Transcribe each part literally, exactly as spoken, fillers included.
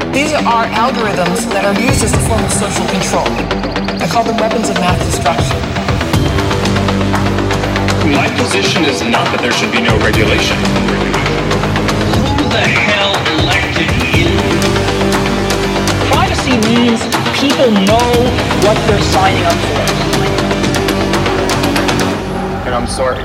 These are algorithms that are used as a form of social control. I call them weapons of mass destruction. My position is not that there should be no regulation. Who the hell elected you? Privacy means people know what they're signing up for. And I'm sorry.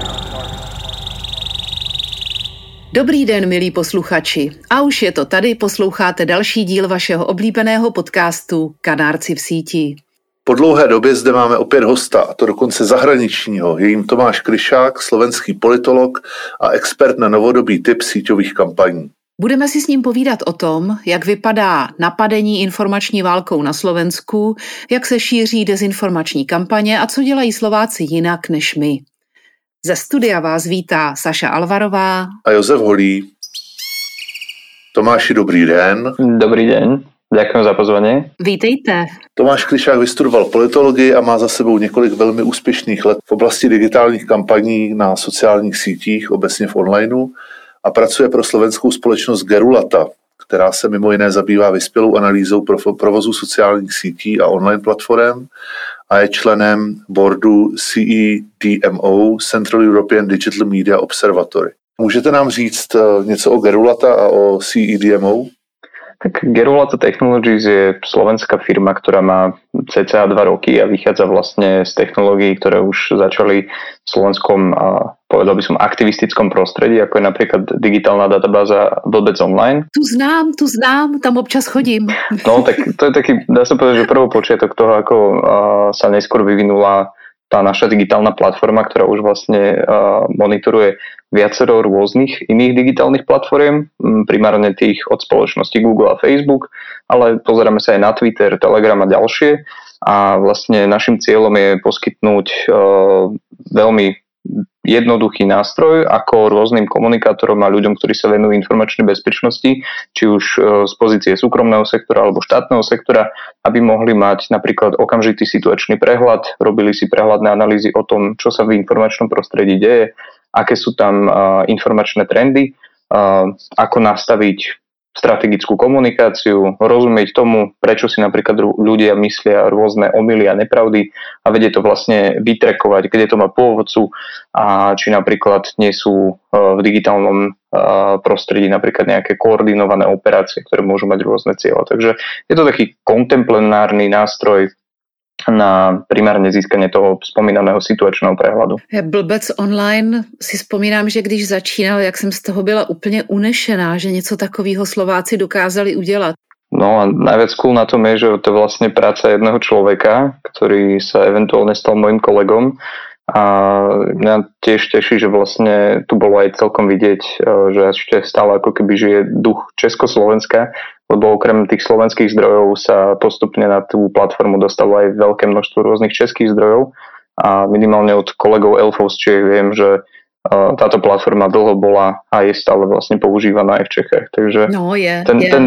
Dobrý den, milí posluchači. A už je to tady, posloucháte další díl vašeho oblíbeného podcastu Kanárci v síti. Po dlouhé době zde máme opět hosta, a to dokonce zahraničního. Je jím Tomáš Kryšák, slovenský politolog a expert na novodobý typ síťových kampaní. Budeme si s ním povídat o tom, jak vypadá napadení informační válkou na Slovensku, jak se šíří dezinformační kampaně a co dělají Slováci jinak než my. Ze studia vás vítá Saša Alvarová a Josef Holý. Tomáši, dobrý den. Dobrý den, děkuji za pozvání. Vítejte. Tomáš Kryšák vystudoval politologii a má za sebou několik velmi úspěšných let v oblasti digitálních kampaní na sociálních sítích, obecně v onlineu, a pracuje pro slovenskou společnost Gerulata, která se mimo jiné zabývá vyspělou analýzou provozu sociálních sítí a online platform a je členem boardu C E D M O, Central European Digital Media Observatory. Můžete nám říct něco o Gerulata a o C E D M O? Tak Gerulata Technologies je slovenská firma, ktorá má cca dva roky a vychádza vlastne z technológií, ktoré už začali v slovenskom, povedal by som, aktivistickom prostredí, ako je napríklad digitálna databáza Blbec Online. Tu znám, tu znám, tam občas chodím. No, tak to je taký, dá sa povedať, že prvopočiatok toho, ako sa neskôr vyvinula tá naša digitálna platforma, ktorá už vlastne monitoruje viacero rôznych iných digitálnych platform, primárne tých od spoločnosti Google a Facebook, ale pozeráme sa aj na Twitter, Telegram a ďalšie. A vlastne našim cieľom je poskytnúť uh, veľmi jednoduchý nástroj, ako rôznym komunikátorom a ľuďom, ktorí sa venujú informačnej bezpečnosti, či už uh, z pozície súkromného sektora alebo štátneho sektora, aby mohli mať napríklad okamžitý situačný prehľad, robili si prehľadné analýzy o tom, čo sa v informačnom prostredí deje, aké sú tam uh, informačné trendy, uh, ako nastaviť strategickú komunikáciu, rozumieť tomu, prečo si napríklad ľudia myslia rôzne omyly a nepravdy a vedie to vlastne vytrekovať, kde to má pôvodcu a či napríklad nie sú uh, v digitálnom uh, prostredí napríklad nejaké koordinované operácie, ktoré môžu mať rôzne cieľe. Takže je to taký kontemplenárny nástroj na primárne získanie toho spomínaného situačného prehľadu. Blbec Online si vzpomínám, že když začínal, jak jsem z toho byla úplně unešená, že něco takového Slováci dokázali udělat. No a najviac cool na tom je, že to je vlastne práca jedného človeka, ktorý sa eventuálne stal môjim kolegom. A mňa tiež teší, že vlastne tu bolo aj celkom vidieť, že ešte stále ako keby žije duch Československa, lebo okrem tých slovenských zdrojov sa postupne na tú platformu dostalo aj veľké množstvo rôznych českých zdrojov a minimálne od kolegov Elfov z Čiech viem, že táto platforma dlho bola a je stále vlastne používaná aj v Čechách. Takže no, je, ten, je, ten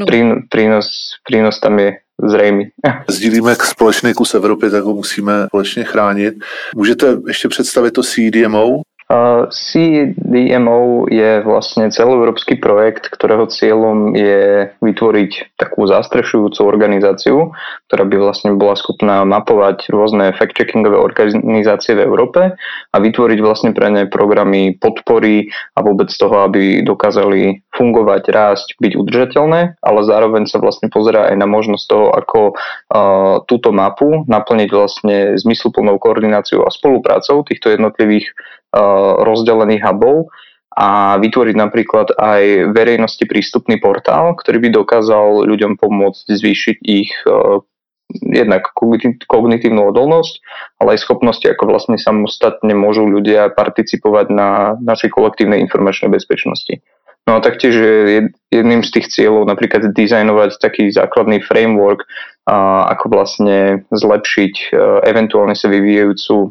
prínos, prínos tam je zřejmý. Sdílíme společný kus Evropy, tak ho musíme společně chránit. Můžete ještě představit to C E D M O? Uh, C E D M O je vlastne celoeurópsky projekt, ktorého cieľom je vytvoriť takú zastrešujúcu organizáciu, ktorá by vlastne bola schopná mapovať rôzne fact-checkingové organizácie v Európe a vytvoriť vlastne pre ne programy podpory a vôbec toho, aby dokázali fungovať, rásť, byť udržateľné, ale zároveň sa vlastne pozerá aj na možnosť toho, ako uh, túto mapu naplniť vlastne zmysluplnou koordináciou a spoluprácou týchto jednotlivých rozdelených hubov a vytvoriť napríklad aj verejnosti prístupný portál, ktorý by dokázal ľuďom pomôcť zvýšiť ich uh, jednak kognitívnu odolnosť, ale aj schopnosti, ako vlastne samostatne môžu ľudia participovať na našej kolektívnej informačnej bezpečnosti. No a taktiež je jedným z tých cieľov napríklad dizajnovať taký základný framework, uh, ako vlastne zlepšiť uh, eventuálne sa vyvíjajúcu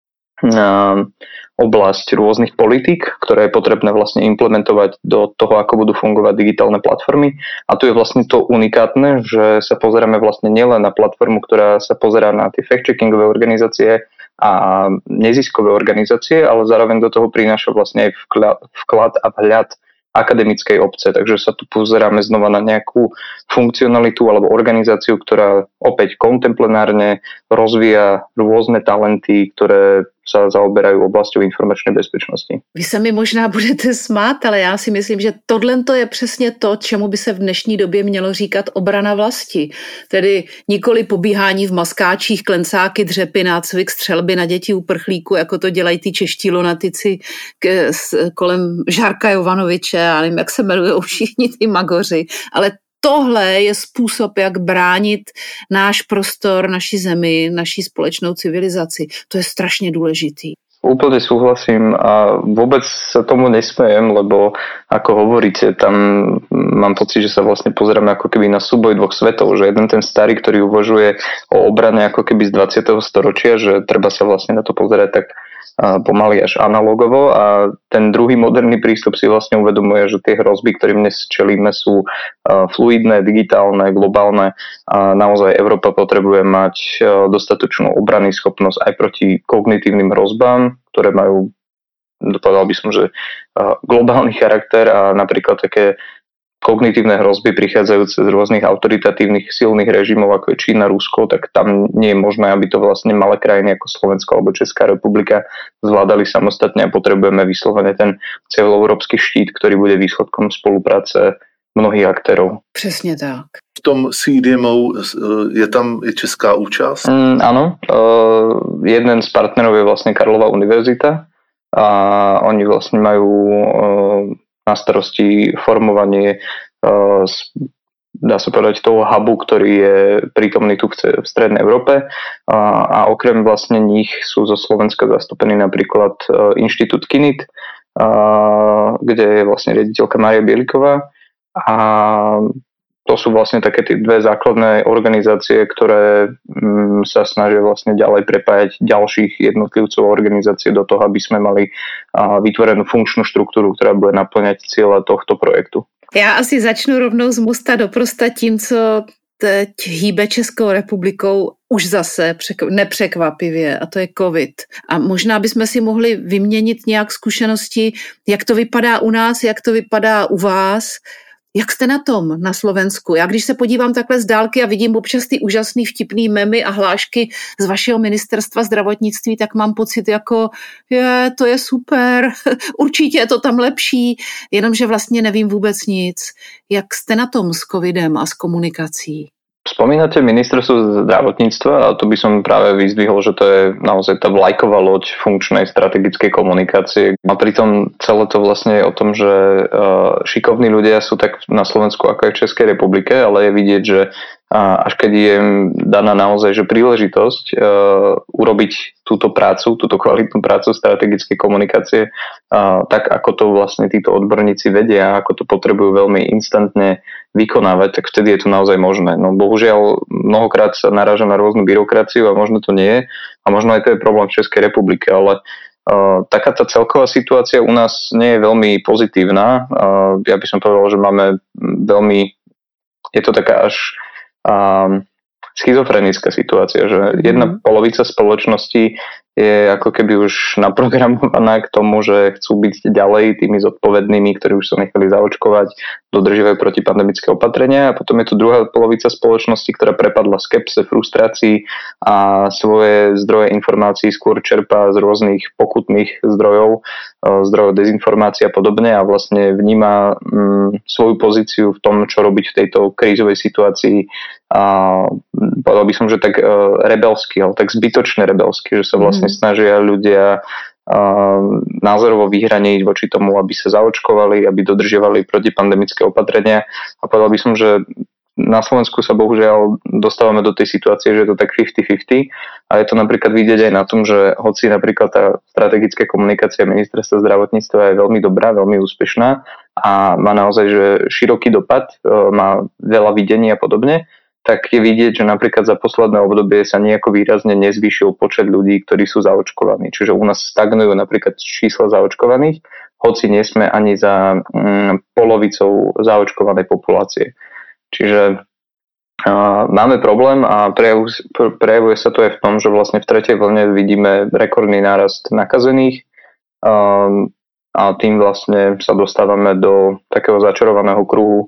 uh, oblasť rôznych politík, ktoré je potrebné vlastne implementovať do toho, ako budú fungovať digitálne platformy. A tu je vlastne to unikátne, že sa pozeráme vlastne nielen na platformu, ktorá sa pozerá na tie fact-checkingové organizácie a neziskové organizácie, ale zároveň do toho prináša vlastne aj vklad, vklad a vhľad akademickej obce, takže sa tu pozeráme znova na nejakú funkcionalitu alebo organizáciu, ktorá opäť kontemplenárne rozvíja rôzne talenty, ktoré sa zaoberajú oblasťou informačnej bezpečnosti. Vy se mi možná budete smát, ale já si myslím, že tohle je přesně to, čemu by se v dnešní době mělo říkat obrana vlasti. Tedy nikoli pobíhání v maskáčích, klencáky, dřepy, nácvik, střelby na děti uprchlíků, jako to dělají ty čeští lunatici k, s, kolem Žárka Jovanoviče, já nevím, jak se jmenují všichni ty magoři, ale tohle je způsob, jak bránit náš prostor, naši zemi, naši společnou civilizaci. To je strašně důležitý. Úplne súhlasím a vôbec sa tomu nesmejem, lebo ako hovoríte, tam mám pocit, že sa vlastne pozeráme ako keby na súboj dvoch svetov, že jeden ten starý, ktorý uvažuje o obrane ako keby z dvadsiateho storočia, že treba sa vlastne na to pozerať tak pomaly až analogovo a ten druhý moderný prístup si vlastne uvedomuje, že tie hrozby, ktorým dnes čelíme, sú fluidné, digitálne, globálne a naozaj Európa potrebuje mať dostatočnú obrannú schopnosť aj proti kognitívnym hrozbám, ktoré majú, dopadal by som, že globálny charakter a napríklad také kognitívne hrozby prichádzajúce z rôznych autoritatívnych silných režimov, ako je Čína, Rusko, tak tam nie je možné, aby to vlastne malé krajiny ako Slovensko alebo Česká republika zvládali samostatne a potrebujeme vyslovene ten celoeurópsky štít, ktorý bude výsledkom spolupráce mnohých aktérov. Přesně tak. V tom C D M O je tam i česká účasť? Mm, áno, uh, jeden z partnerov je vlastne Karlova univerzita a oni vlastne majú uh, na starosti formovanie, dá sa povedať, toho hubu, ktorý je prítomný tu v strednej Európe a okrem vlastne nich sú zo Slovenska zastúpení napríklad Inštitút Kinit, kde je vlastne riaditeľka Mária Bieliková a to sú vlastne také tie dve základné organizácie, ktoré mm, sa snažia vlastne ďalej prepájať ďalších jednotlivcov organizácie do toho, aby sme mali a, vytvorenú funkčnú štruktúru, ktorá bude naplňať cieľe tohto projektu. Já asi začnu rovnou z mosta do prosta tím, co teď hýbe Českou republikou už zase nepřekvapivě, a to je covid. A možná bychom si mohli vyměnit nějak zkušenosti, jak to vypadá u nás, jak to vypadá u vás. Jak jste na tom na Slovensku? Já když se podívám takhle z dálky a vidím občas ty úžasný vtipný memy a hlášky z vašeho ministerstva zdravotnictví, tak mám pocit jako, je, to je super, určitě je to tam lepší, jenomže vlastně nevím vůbec nic. Jak jste na tom s covidem a s komunikací? Spomínate ministerstvo zdravotníctva a to by som práve vyzdvihol, že to je naozaj tá vlajková loď funkčnej strategickej komunikácie. A pritom celé to vlastne je o tom, že šikovní ľudia sú tak na Slovensku ako aj v Českej republike, ale je vidieť, že až keď je daná naozaj že príležitosť urobiť túto prácu, túto kvalitnú prácu strategickej komunikácie, tak ako to vlastne títo odborníci vedia, ako to potrebujú veľmi instantne vykonávať, tak vtedy je to naozaj možné. No bohužiaľ mnohokrát sa naráža na rôznu byrokraciu a možno to nie je a možno aj to je problém v Českej republike, ale uh, taká tá celková situácia u nás nie je veľmi pozitívna. Uh, ja by som povedal, že máme veľmi, je to taká až um, schizofrenická situácia, že jedna polovica spoločnosti je ako keby už naprogramovaná k tomu, že chcú byť ďalej tými zodpovednými, ktorí už sa nechali zaočkovať, dodržiavajú protipandemické opatrenia a potom je tu druhá polovica spoločnosti, ktorá prepadla skepse, frustrácii a svoje zdroje informácií skôr čerpá z rôznych pokutných zdrojov, zdrojov dezinformácií a podobne a vlastne vníma mm, svoju pozíciu v tom, čo robiť v tejto krízovej situácii a povedal by som, že tak uh, rebelsky, ale tak zbytočne rebelsky, že sa vlastne mm. snažia ľudia uh, názorovo vyhraniť voči tomu, aby sa zaočkovali, aby dodržiavali protipandemické opatrenia a povedal by som, že na Slovensku sa bohužiaľ dostávame do tej situácie, že je to tak päťdesiat päťdesiat a je to napríklad vidieť aj na tom, že hoci napríklad tá strategická komunikácia ministerstva zdravotníctva je veľmi dobrá, veľmi úspešná a má naozaj že široký dopad, uh, má veľa videní a podobne, tak je vidieť, že napríklad za posledné obdobie sa nejako výrazne nezvýšil počet ľudí, ktorí sú zaočkovaní. Čiže u nás stagnujú napríklad čísla zaočkovaných, hoci nie sme ani za mm, polovicou zaočkovanej populácie. Čiže uh, máme problém a prejavuje, prejavuje sa to aj v tom, že vlastne v tretej vlne vidíme rekordný nárast nakazených um, a tým vlastne sa dostávame do takého začarovaného kruhu,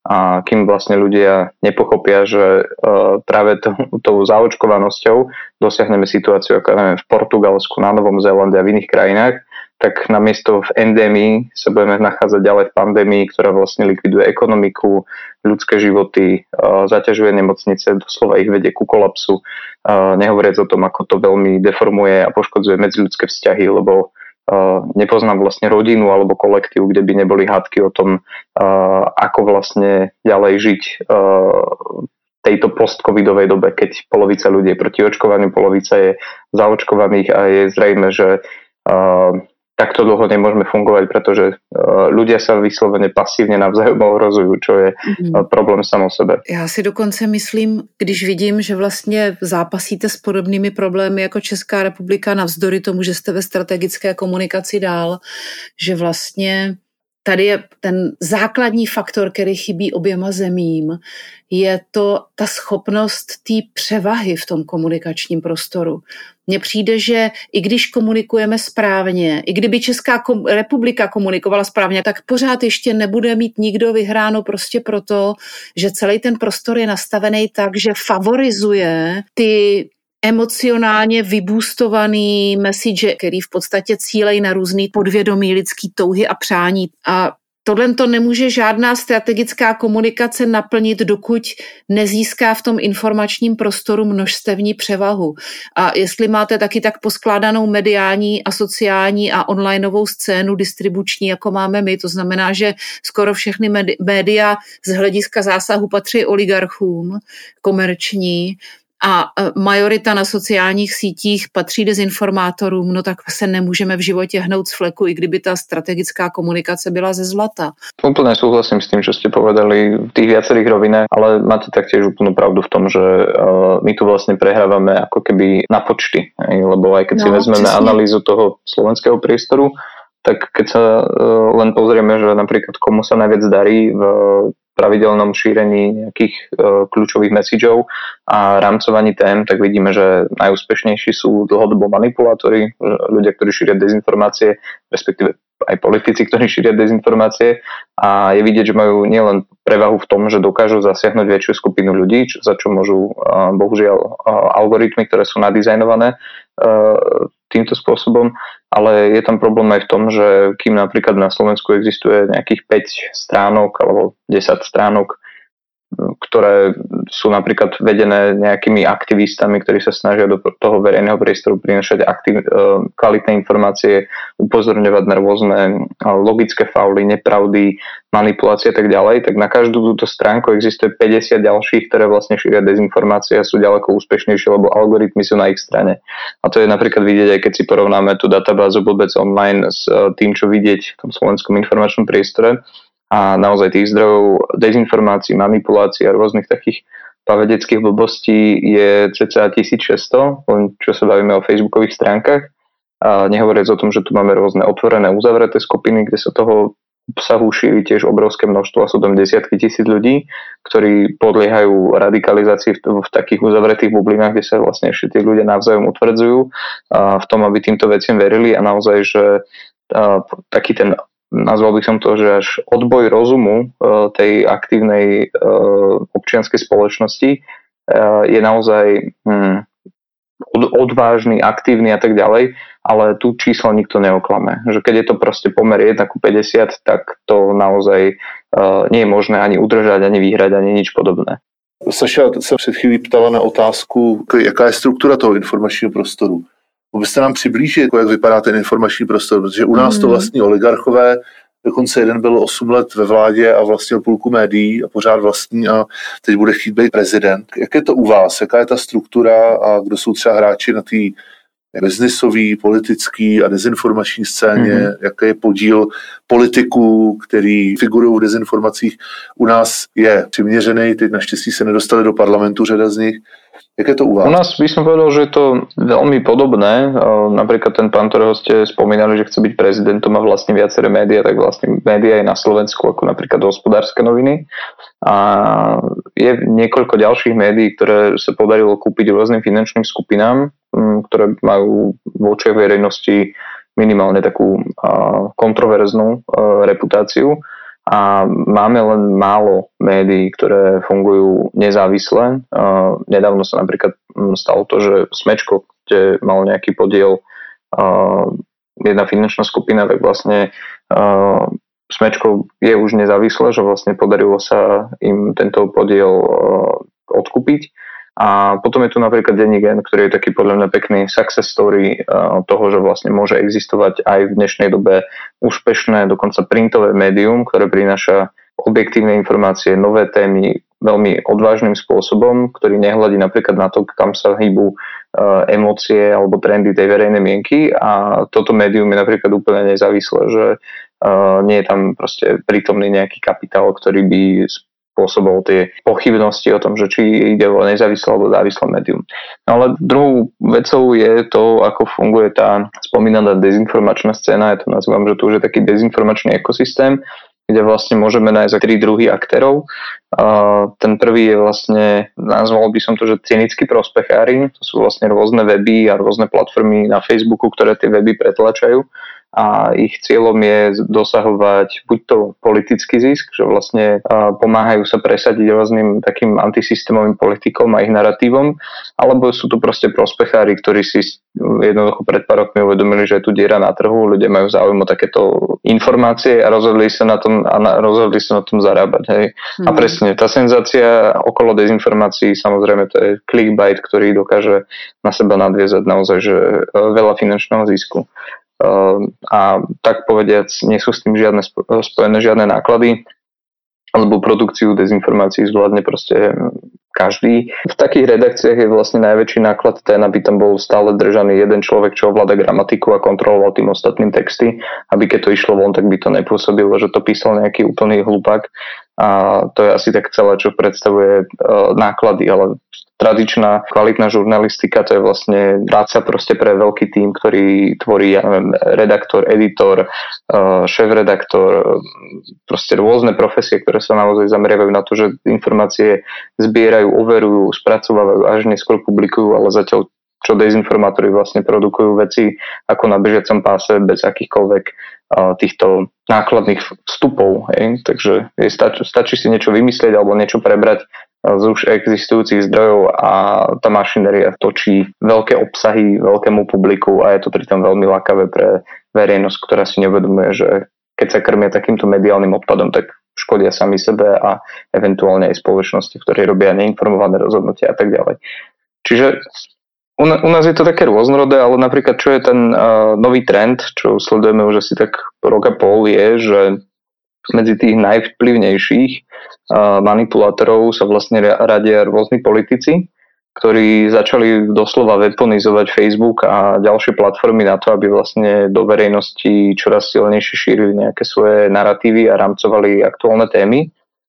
a kým vlastne ľudia nepochopia, že uh, práve to, tou zaočkovanosťou dosiahneme situáciu, ako neviem, v Portugalsku, na Novom Zélande a v iných krajinách, tak namiesto v endémii sa budeme nachádzať ďalej v pandémii, ktorá vlastne likviduje ekonomiku, ľudské životy, uh, zaťažuje nemocnice, doslova ich vedie ku kolapsu, uh, nehovoriac o tom, ako to veľmi deformuje a poškodzuje medziľudské vzťahy, lebo Uh, nepoznám vlastne rodinu alebo kolektív, kde by neboli hádky o tom, uh, ako vlastne ďalej žiť uh, v tejto post-covidovej dobe, keď polovica ľudí je proti očkovaniu, polovica je zaočkovaných a je zrejme, že uh, takto dlho nemôžeme fungovať, pretože uh, ľudia sa vyslovene pasívne navzájom ohrozujú, čo je uh, problém sam o sebe. Já si dokonce myslím, když vidím, že vlastně zápasíte s podobnými problémy jako Česká republika, navzdory tomu, že jste ve strategické komunikaci dál, že vlastně tady je ten základní faktor, který chybí oběma zemím, je to ta schopnost té převahy v tom komunikačním prostoru. Mně přijde, že i když komunikujeme správně, i kdyby Česká republika komunikovala správně, tak pořád ještě nebude mít nikdo vyhráno prostě proto, že celý ten prostor je nastavený tak, že favorizuje ty emocionálně vyboostovaný message, který v podstatě cílejí na různý podvědomí lidský touhy a přání. A tohle to nemůže žádná strategická komunikace naplnit, dokud nezíská v tom informačním prostoru množstevní převahu. A jestli máte taky tak poskládanou mediální a sociální a onlineovou scénu distribuční, jako máme my, to znamená, že skoro všechny média z hlediska zásahu patří oligarchům komerční, a majorita na sociálních sítích patří dezinformátorům, no tak se nemůžeme v životě hnout z fleku, i kdyby ta strategická komunikace byla ze zlata. Úplne súhlasím s tým, čo ste povedali v tých viacerých rovinách, ale máte taktiež úplnú pravdu v tom, že uh, my tu vlastne prehrávame ako keby na počty, lebo aj keď no, si vezmeme přesně analýzu toho slovenského priestoru, tak keď sa uh, len pozrieme, že napríklad komu sa najviac darí v pravidelnom šírení nejakých uh, kľúčových messageov a rámcovaní tém, tak vidíme, že najúspešnejší sú dlhodobo manipulátori, ľudia, ktorí šíria dezinformácie, respektíve aj politici, ktorí šíria dezinformácie, a je vidieť, že majú nielen prevahu v tom, že dokážu zasiahnuť väčšiu skupinu ľudí, čo, za čo môžu uh, bohužiaľ uh, algoritmy, ktoré sú nadizajnované uh, týmto spôsobom, ale je tam problém aj v tom, že kým napríklad na Slovensku existuje nejakých päť stránok alebo desať stránok, ktoré sú napríklad vedené nejakými aktivistami, ktorí sa snažia do toho verejného priestoru prinašať aktiv, kvalitné informácie, upozorňovať na rôzne logické fauly, nepravdy, manipulácie a tak ďalej, tak na každú túto stránku existuje päťdesiat ďalších, ktoré vlastne šíria dezinformácie a sú ďaleko úspešnejšie, lebo algoritmy sú na ich strane. A to je napríklad vidieť, aj keď si porovnáme tú databázu Blbec online s tým, čo vidieť v tom slovenskom informačnom priestore. A naozaj tých zdrojov dezinformácií, manipulácií a rôznych takých pavedeckých blbostí je cca tisícšesťsto, čo sa bavíme o facebookových stránkach. A nehovoriac o tom, že tu máme rôzne otvorené, uzavreté skupiny, kde sa toho obsahu šíri tiež obrovské množstvo, a sú tam desiatky tisíc ľudí, ktorí podliehajú radikalizácii v, v takých uzavretých bublinách, kde sa vlastne ešte tí ľudia navzájom utvrdzujú v tom, aby týmto veciam verili, a naozaj, že taký ten, nazval by som to, že až odboj rozumu tej aktívnej občianskej spoločnosti je naozaj odvážny, aktívny a tak ďalej, ale tu číslo nikto neoklame. Že keď je to proste pomer jeden ku päťdesiat, tak to naozaj nie je možné ani udržať, ani vyhrať, ani nič podobné. Saša se před chvílí ptala na otázku, jaká je struktura toho informačního prostoru. Byste nám přiblížit, jak vypadá ten informační prostor, protože u nás mm. to vlastní oligarchové, dokonce jeden byl osm let ve vládě a vlastnil půlku médií a pořád vlastní a teď bude chtít být prezident. Jak je to u vás? Jaká je ta struktura a kdo jsou třeba hráči na té biznisový, politický a dezinformační scéně? Mm. Jaký je podíl politiků, který figurují v dezinformacích? U nás je přiměřený, teď naštěstí se nedostali do parlamentu řada z nich. Jak je to u vás? U nás by som povedal, že je to veľmi podobné. Napríklad ten pán, ktorého ste spomínali, že chce byť prezidentom a vlastne viaceré médiá, tak vlastne médiá aj na Slovensku, ako napríklad Hospodárske noviny. A je niekoľko ďalších médií, ktoré sa podarilo kúpiť rôznym finančným skupinám, ktoré majú v očiach verejnosti minimálne takú uh, kontroverznú uh, reputáciu a máme len málo médií, ktoré fungujú nezávisle. Uh, nedávno sa napríklad stalo to, že Smečko, kde mal nejaký podiel uh, jedna finančná skupina, tak vlastne uh, Smečko je už nezávislé, že vlastne podarilo sa im tento podiel uh, odkúpiť. A potom je tu napríklad denník N, ktorý je taký podľa mňa pekný success story uh, toho, že vlastne môže existovať aj v dnešnej dobe úspešné, dokonca printové médium, ktoré prináša objektívne informácie, nové témy veľmi odvážnym spôsobom, ktorý nehľadí napríklad na to, kam sa hýbu uh, emócie alebo trendy tej verejnej mienky, a toto médium je napríklad úplne nezávislé, že uh, nie je tam proste prítomný nejaký kapitál, ktorý by spôsobol tie pochybnosti o tom, že či ide o nezávislé alebo závislé médium. No ale druhou vecou je to, ako funguje tá spomínaná dezinformačná scéna. Ja to nazývam, že tu už je taký dezinformačný ekosystém, kde vlastne môžeme nájsť tri druhy aktérov. Uh, ten prvý je vlastne, nazval by som to, že cynickí prospechári. To sú vlastne rôzne weby a rôzne platformy na Facebooku, ktoré tie weby pretlačajú. A ich cieľom je dosahovať buď to politický zisk, že vlastne pomáhajú sa presadiť rôznym takým antisystémovým politikom a ich naratívom, alebo sú to proste prospechári, ktorí si jednoducho pred pár rokmi uvedomili, že je tu diera na trhu, ľudia majú záujem o takéto informácie a rozhodli sa na tom, a na, rozhodli sa na tom zarábať. Hej. Mm. A presne, tá senzácia okolo dezinformácií, samozrejme to je clickbait, ktorý dokáže na seba nadviezať naozaj že veľa finančného zisku. Uh, a tak povediac, nie sú s tým žiadne spojené žiadne náklady, alebo produkciu dezinformácií zvládne proste každý. V takých redakciách je vlastne najväčší náklad ten, aby tam bol stále držaný jeden človek, čo ovláda gramatiku a kontroloval tým ostatným texty, aby keď to išlo von, tak by to nepôsobilo, že to písal nejaký úplný hlupák. A to je asi tak celé, čo predstavuje uh, náklady, ale tradičná kvalitná žurnalistika, to je vlastne práca proste pre veľký tím, ktorý tvorí, ja neviem, redaktor, editor, uh, šéf-redaktor, proste rôzne profesie, ktoré sa naozaj zameriavajú na to, že informácie zbierajú, overujú, spracovávajú, až neskôr publikujú, ale zatiaľ čo dezinformátori vlastne produkujú veci ako na bežiacom páse bez akýchkoľvek uh, týchto nákladných vstupov. Hej? Takže je, stačí, stačí si niečo vymyslieť alebo niečo prebrať z už existujúcich zdrojov a tá mašinéria točí veľké obsahy veľkému publiku a je to pritom veľmi lákavé pre verejnosť, ktorá si neuvedomuje, že keď sa krmia takýmto mediálnym odpadom, tak škodia sami sebe a eventuálne aj spoločnosti, ktoré robia neinformované rozhodnutia a tak ďalej. Čiže u nás je to také rôznorodé, ale napríklad čo je ten uh, nový trend, čo sledujeme už asi tak rok a pol, je, že medzi tých najvplyvnejších uh, manipulátorov sa vlastne radia rôzni politici, ktorí začali doslova weaponizovať Facebook a ďalšie platformy na to, aby vlastne do verejnosti čoraz silnejšie šírili nejaké svoje naratívy a rámcovali aktuálne témy.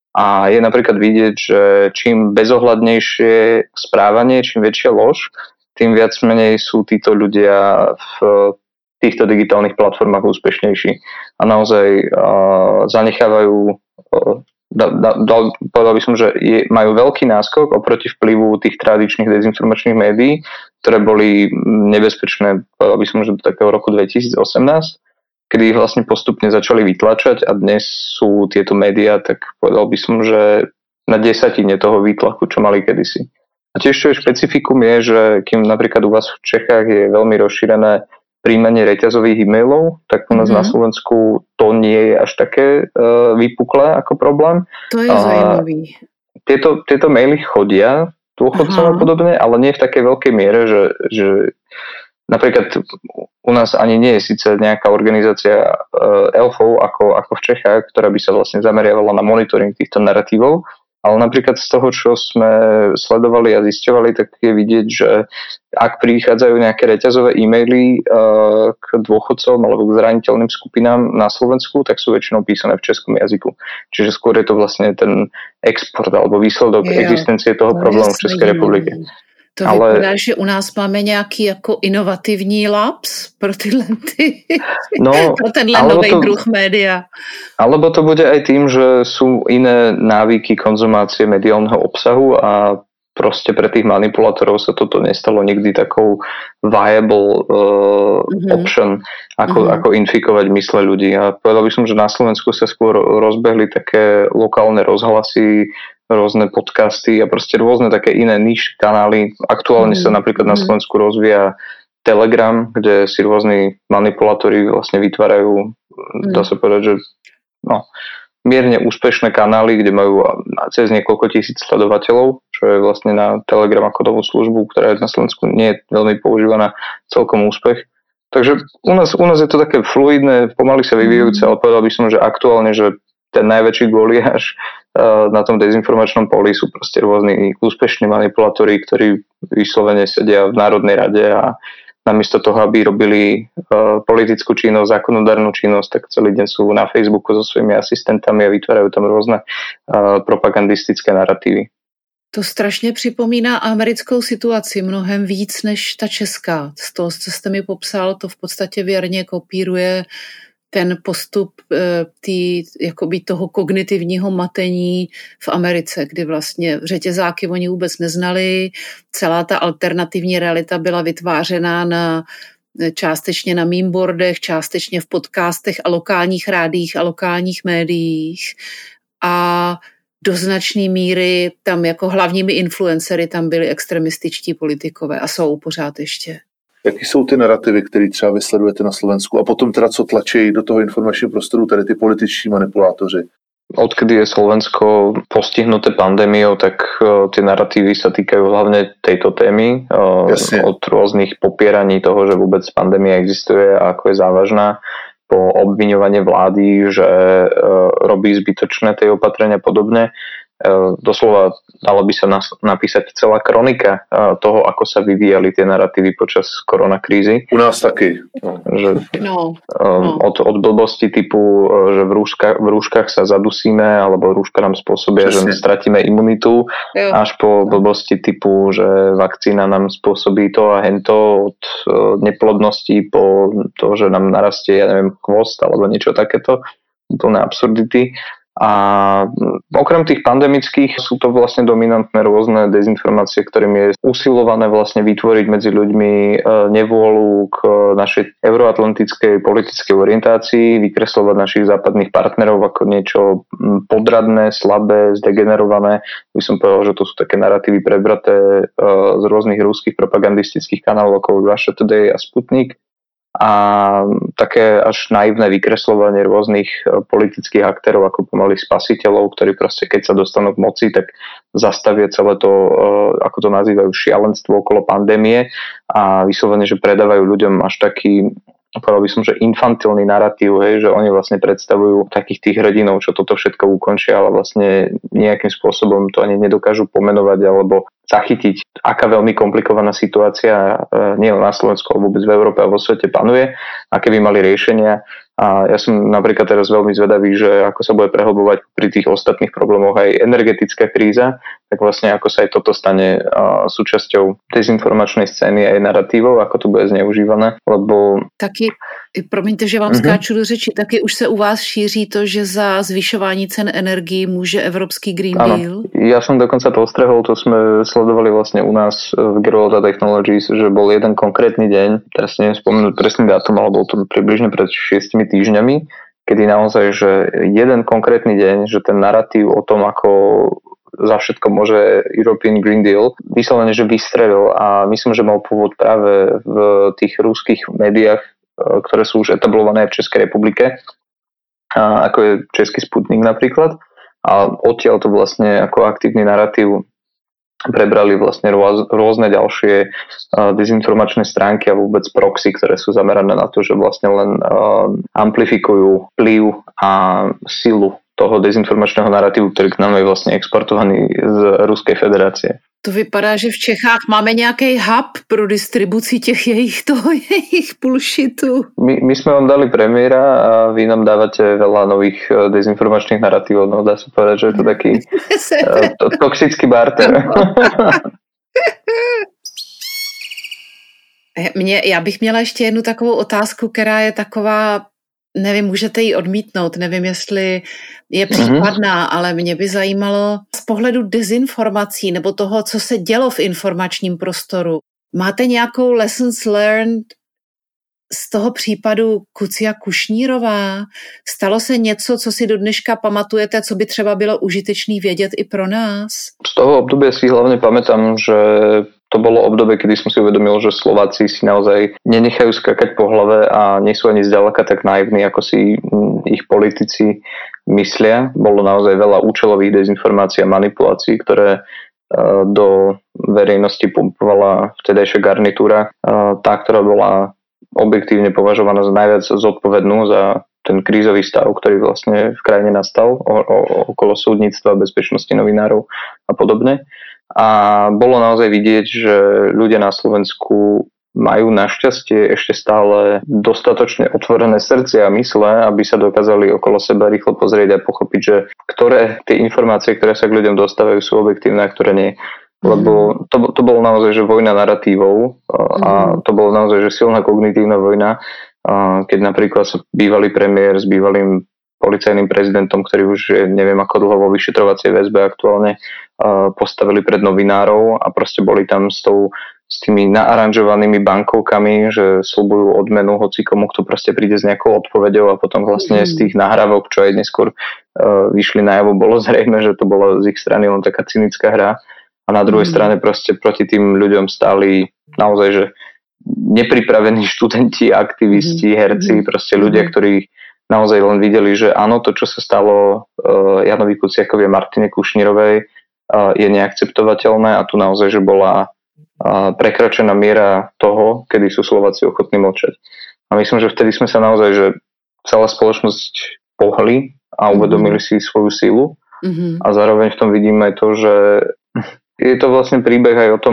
A je napríklad vidieť, že čím bezohľadnejšie správanie, čím väčšia lož, tým viac menej sú títo ľudia v týchto digitálnych platformách úspešnejší. A naozaj uh, zanechávajú, uh, da, da, da, povedal by som, že je, majú veľký náskok oproti vplyvu tých tradičných dezinformačných médií, ktoré boli nebezpečné, povedal by som, že do takého roku dvetisícosemnásť, kedy ich vlastne postupne začali vytlačať a dnes sú tieto médiá, tak povedal by som, že na desatine toho výtlaku, čo mali kedysi. A tiež čo je špecifikum je, že kým napríklad u vás v Čechách je veľmi rozšírené príjmanie reťazových e-mailov, tak u nás mm-hmm. na Slovensku to nie je až také uh, vypuklé ako problém. To je uh, zaujímavý. Tieto, tieto maily chodia dôchodcom a podobne, ale nie v takej veľkej miere, že, že napríklad u nás ani nie je síce nejaká organizácia uh, elfov ako, ako v Čechách, ktorá by sa vlastne zameriavala na monitoring týchto naratívov, ale napríklad z toho, čo sme sledovali a zisťovali, tak je vidieť, že ak prichádzajú nejaké reťazové e-maily uh, k dôchodcom alebo k zraniteľným skupinám na Slovensku, tak sú väčšinou písané v českom jazyku. Čiže skôr je to vlastne ten export alebo výsledok jo, existencie toho problému v Českej republike. To ale vypadá, že u nás máme nějaký jako inovativní labs pro tyhle ty, no, pro tenhle nový druh média. Alebo to bude aj tým, že sú iné návyky konzumácie mediálneho obsahu a proste pre tých manipulátorov sa toto nestalo nikdy takou viable uh, mm-hmm. option, ako, mm-hmm. ako infikovať mysle ľudí. A povedal by som, že na Slovensku sa skôr rozbehli také lokálne rozhlasy, rôzne podcasty a proste rôzne také iné niche kanály. Aktuálne mm-hmm. sa napríklad na Slovensku rozvíja Telegram, kde si rôzni manipulátori vlastne vytvárajú, mm-hmm. dá sa povedať, že no, mierne úspešné kanály, kde majú cez niekoľko tisíc sledovateľov, čo je vlastne na Telegram ako novú službu, ktorá je na Slovensku nie je veľmi používaná, celkom úspech. Takže u nás, u nás je to také fluidné, pomaly sa vyvíjajúce, ale povedal by som, že aktuálne, že ten najväčší goliáš uh, na tom dezinformačnom poli sú proste rôzni úspešní manipulátori, ktorí vyslovene sedia v Národnej rade a namiesto toho, aby robili uh, politickú činnosť, zákonodárnu činnosť, tak celý deň sú na Facebooku so svojimi asistentami a vytvárajú tam rôzne uh, propagandistické narratívy. To strašně připomíná americkou situaci mnohem víc než ta česká. Z toho, co jste mi popsal, to v podstatě věrně kopíruje ten postup e, tý, jakoby toho kognitivního matení v Americe, kdy vlastně řetězáky oni vůbec neznali, celá ta alternativní realita byla vytvářena na, částečně na memeboardech, částečně v podcastech a lokálních rádiích a lokálních médiích a do značné míry tam jako hlavními influencery tam byli extremističtí politikové a jsou pořád ještě. Jaký jsou ty narrativy, které třeba vysledujete na Slovensku a potom teda co tlačí do toho informačního prostoru tady ty političtí manipulátoři? Odkedy je Slovensko postihnuté pandémiou, tak uh, tie narratívy sa týkajú hlavne tejto témy. Uh, od rôznych popieraní toho, že vôbec pandémia existuje a ako je závažná, po obviňovanie vlády, že uh, robí zbytočné tie opatrenia podobne. Uh, doslova dalo by sa nas- napísať celá kronika uh, toho, ako sa vyvíjali tie narratívy počas koronakrízy. U nás taky. No. Že, no. Um, od, od blbosti typu, uh, že v, rúška, v rúškach sa zadusíme, alebo rúška nám spôsobia, Přesne. Že stratíme imunitu, jo. Až po blbosti typu, že vakcína nám spôsobí to a hento, od uh, neplodnosti po to, že nám narastie, ja neviem, chvost alebo niečo takéto, úplné absurdity. A okrem tých pandemických sú to vlastne dominantné rôzne dezinformácie, ktorým je usilované vlastne vytvoriť medzi ľuďmi nevôľu k našej euroatlantickej politickej orientácii, vykresľovať našich západných partnerov ako niečo podradné, slabé, zdegenerované. By som povedal, že to sú také narratívy prebraté z rôznych ruských propagandistických kanálov ako Russia Today a Sputnik. A také až naivné vykresľovanie rôznych politických aktérov ako pomalých spasiteľov, ktorí proste keď sa dostanú k moci, tak zastavia celé to, ako to nazývajú, šialenstvo okolo pandémie a vyslovene, že predávajú ľuďom až taký, povedal by som, že infantilný narratív, hej, že oni vlastne predstavujú takých tých hrdinov, čo toto všetko ukončia, ale vlastne nejakým spôsobom to ani nedokážu pomenovať alebo zachytiť, aká veľmi komplikovaná situácia nie len na Slovensku, ale vôbec v Európe a vo svete panuje, aké by mali riešenia. A ja som napríklad teraz veľmi zvedavý, že ako sa bude prehlbovať pri tých ostatných problémoch aj energetická kríza, tak vlastne ako sa aj toto stane súčasťou dezinformačnej scény aj narratívov, ako to bude zneužívané, lebo... Taky, promiňte, že vám mm-hmm. skáču do řeči, taky už se u vás šíří to, že za zvyšování cen energií môže Evropský Green Deal? Áno, ja som dokonca postrehol, to sme sledovali vlastne u nás v Gerulata Technologies, že bol jeden konkrétny deň, teraz neviem spomenúť presný dátum, ale bol to približne pred šiestimi týždňami, kedy naozaj, že jeden konkrétny deň, že ten narratív o tom, ako za všetko môže European Green Deal, vyslovene, že vystrelil a myslím, že mal pôvod práve v tých ruských médiách, ktoré sú už etablované v Českej republike, ako je Český Sputnik napríklad. A odtiaľ to vlastne ako aktívny narratív prebrali vlastne rôzne ďalšie dezinformačné stránky a vôbec proxy, ktoré sú zamerané na to, že vlastne len amplifikujú vplyv a silu toho dezinformačného narratívu, ktorý k nám je vlastne exportovaný z Ruskej federácie. To vypadá, že v Čechách máme nějaký hub pro distribuci těch jejich, toho, jejich bullshitu. My, my sme vám dali premiéra a vy nám dávate veľa nových dezinformačných narratívov. No dá sa povedať, že je to taký to, toxický barter. Mě, já bych měla ještě jednu takovou otázku, která je taková nevím, můžete ji odmítnout, nevím, jestli je případná, mm-hmm. ale mě by zajímalo z pohledu dezinformací nebo toho, co se dělo v informačním prostoru. Máte nějakou lessons learned z toho případu Kucia Kušnírová? Stalo se něco, co si do dneška pamatujete, co by třeba bylo užitečný vědět i pro nás? Z toho obdobia si hlavne pamätám, že to bolo obdobie, kedy som si uvedomil, že Slováci si naozaj nenechajú skakať po hlave a nie sú ani zďaleka tak naivní, ako si ich politici myslia. Bolo naozaj veľa účelových dezinformácií a manipulácií, ktoré do verejnosti pumpovala vtedajšia garnitúra, tá, ktorá bola objektívne považovaná za najviac zodpovednú za ten krízový stav, ktorý vlastne v krajine nastal o, o, okolo súdnictva, bezpečnosti novinárov a podobne. A bolo naozaj vidieť, že ľudia na Slovensku majú našťastie ešte stále dostatočne otvorené srdce a mysle, aby sa dokázali okolo seba rýchlo pozrieť a pochopiť, že ktoré tie informácie, ktoré sa k ľuďom dostávajú, sú objektívne a ktoré nie. Lebo to, to bolo naozaj, že vojna naratívov a to bolo naozaj, že silná kognitívna vojna, keď napríklad sa bývalý premiér s bývalým policajným prezidentom, ktorý už je neviem ako dlho vo vyšetrovacej väzbe aktuálne, postavili pred novinárov a proste boli tam s, tou, s tými naaranžovanými bankovkami, že sľubujú odmenu hocikomu, kto proste príde s nejakou odpoveďou a potom vlastne z tých nahrávok, čo aj neskôr uh, vyšli najavo, bolo zrejme, že to bolo z ich strany len taká cynická hra a na druhej mm. strane proste proti tým ľuďom stáli naozaj, že nepripravení študenti, aktivisti, herci, proste ľudia, ktorí naozaj len videli, že áno, to, čo sa stalo uh, Janovi Kuciakovi a Martine Kušnírovej, uh, je neakceptovateľné a tu naozaj, že bola uh, prekračená miera toho, kedy sú Slováci ochotní mlčať. A myslím, že vtedy sme sa naozaj, že celá spoločnosť pohli a uvedomili si svoju sílu mm-hmm. a zároveň v tom vidíme to, že je to vlastne príbeh aj o tom,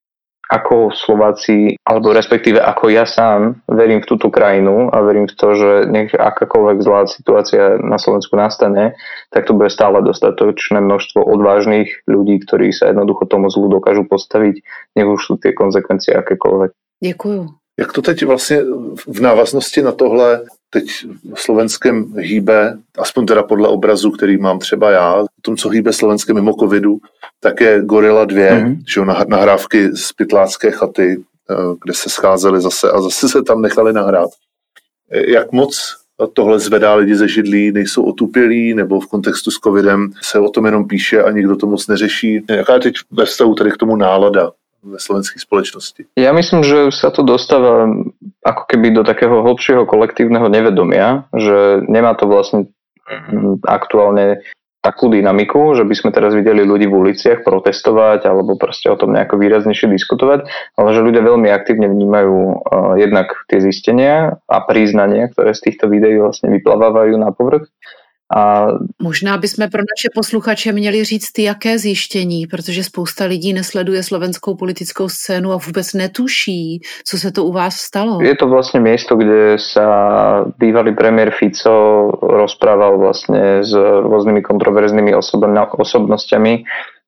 ako Slováci, alebo respektíve ako ja sám verím v túto krajinu a verím v to, že nech akákoľvek zlá situácia na Slovensku nastane, tak to bude stále dostatočné množstvo odvážnych ľudí, ktorí sa jednoducho tomu zlu dokážu postaviť, nech už sú tie konsekvencie akékoľvek. Děkuju. Jak to teď vlastně v návaznosti na tohle teď v Slovenském hýbe, aspoň teda podle obrazu, který mám třeba já, o tom, co hýbe Slovenské mimo covidu, tak je Gorila dva, mm-hmm. že nahrávky z pytlácké chaty, kde se scházeli zase a zase se tam nechali nahrát. Jak moc tohle zvedá lidi ze židlí, nejsou otupělí, nebo v kontextu s covidem se o tom jenom píše a nikdo to moc neřeší? Jaká je teď ve vztahu tady k tomu nálada ve slovenskej spoločnosti? Ja myslím, že sa to dostáva ako keby do takého hlbšieho kolektívneho nevedomia, že nemá to vlastne aktuálne takú dynamiku, že by sme teraz videli ľudí v uliciach protestovať alebo proste o tom nejako výraznejšie diskutovať, ale že ľudia veľmi aktívne vnímajú uh, jednak tie zistenia a priznania, ktoré z týchto videí vlastne vyplavávajú na povrch. A možná bychom pro naše posluchače měli říct, jaké zjištění, protože spousta lidí nesleduje slovenskou politickou scénu a vůbec netuší, co se to u vás stalo. Je to vlastne miesto, kde sa bývalý premiér Fico rozprával vlastne s rôznymi kontroverznými osobnostiami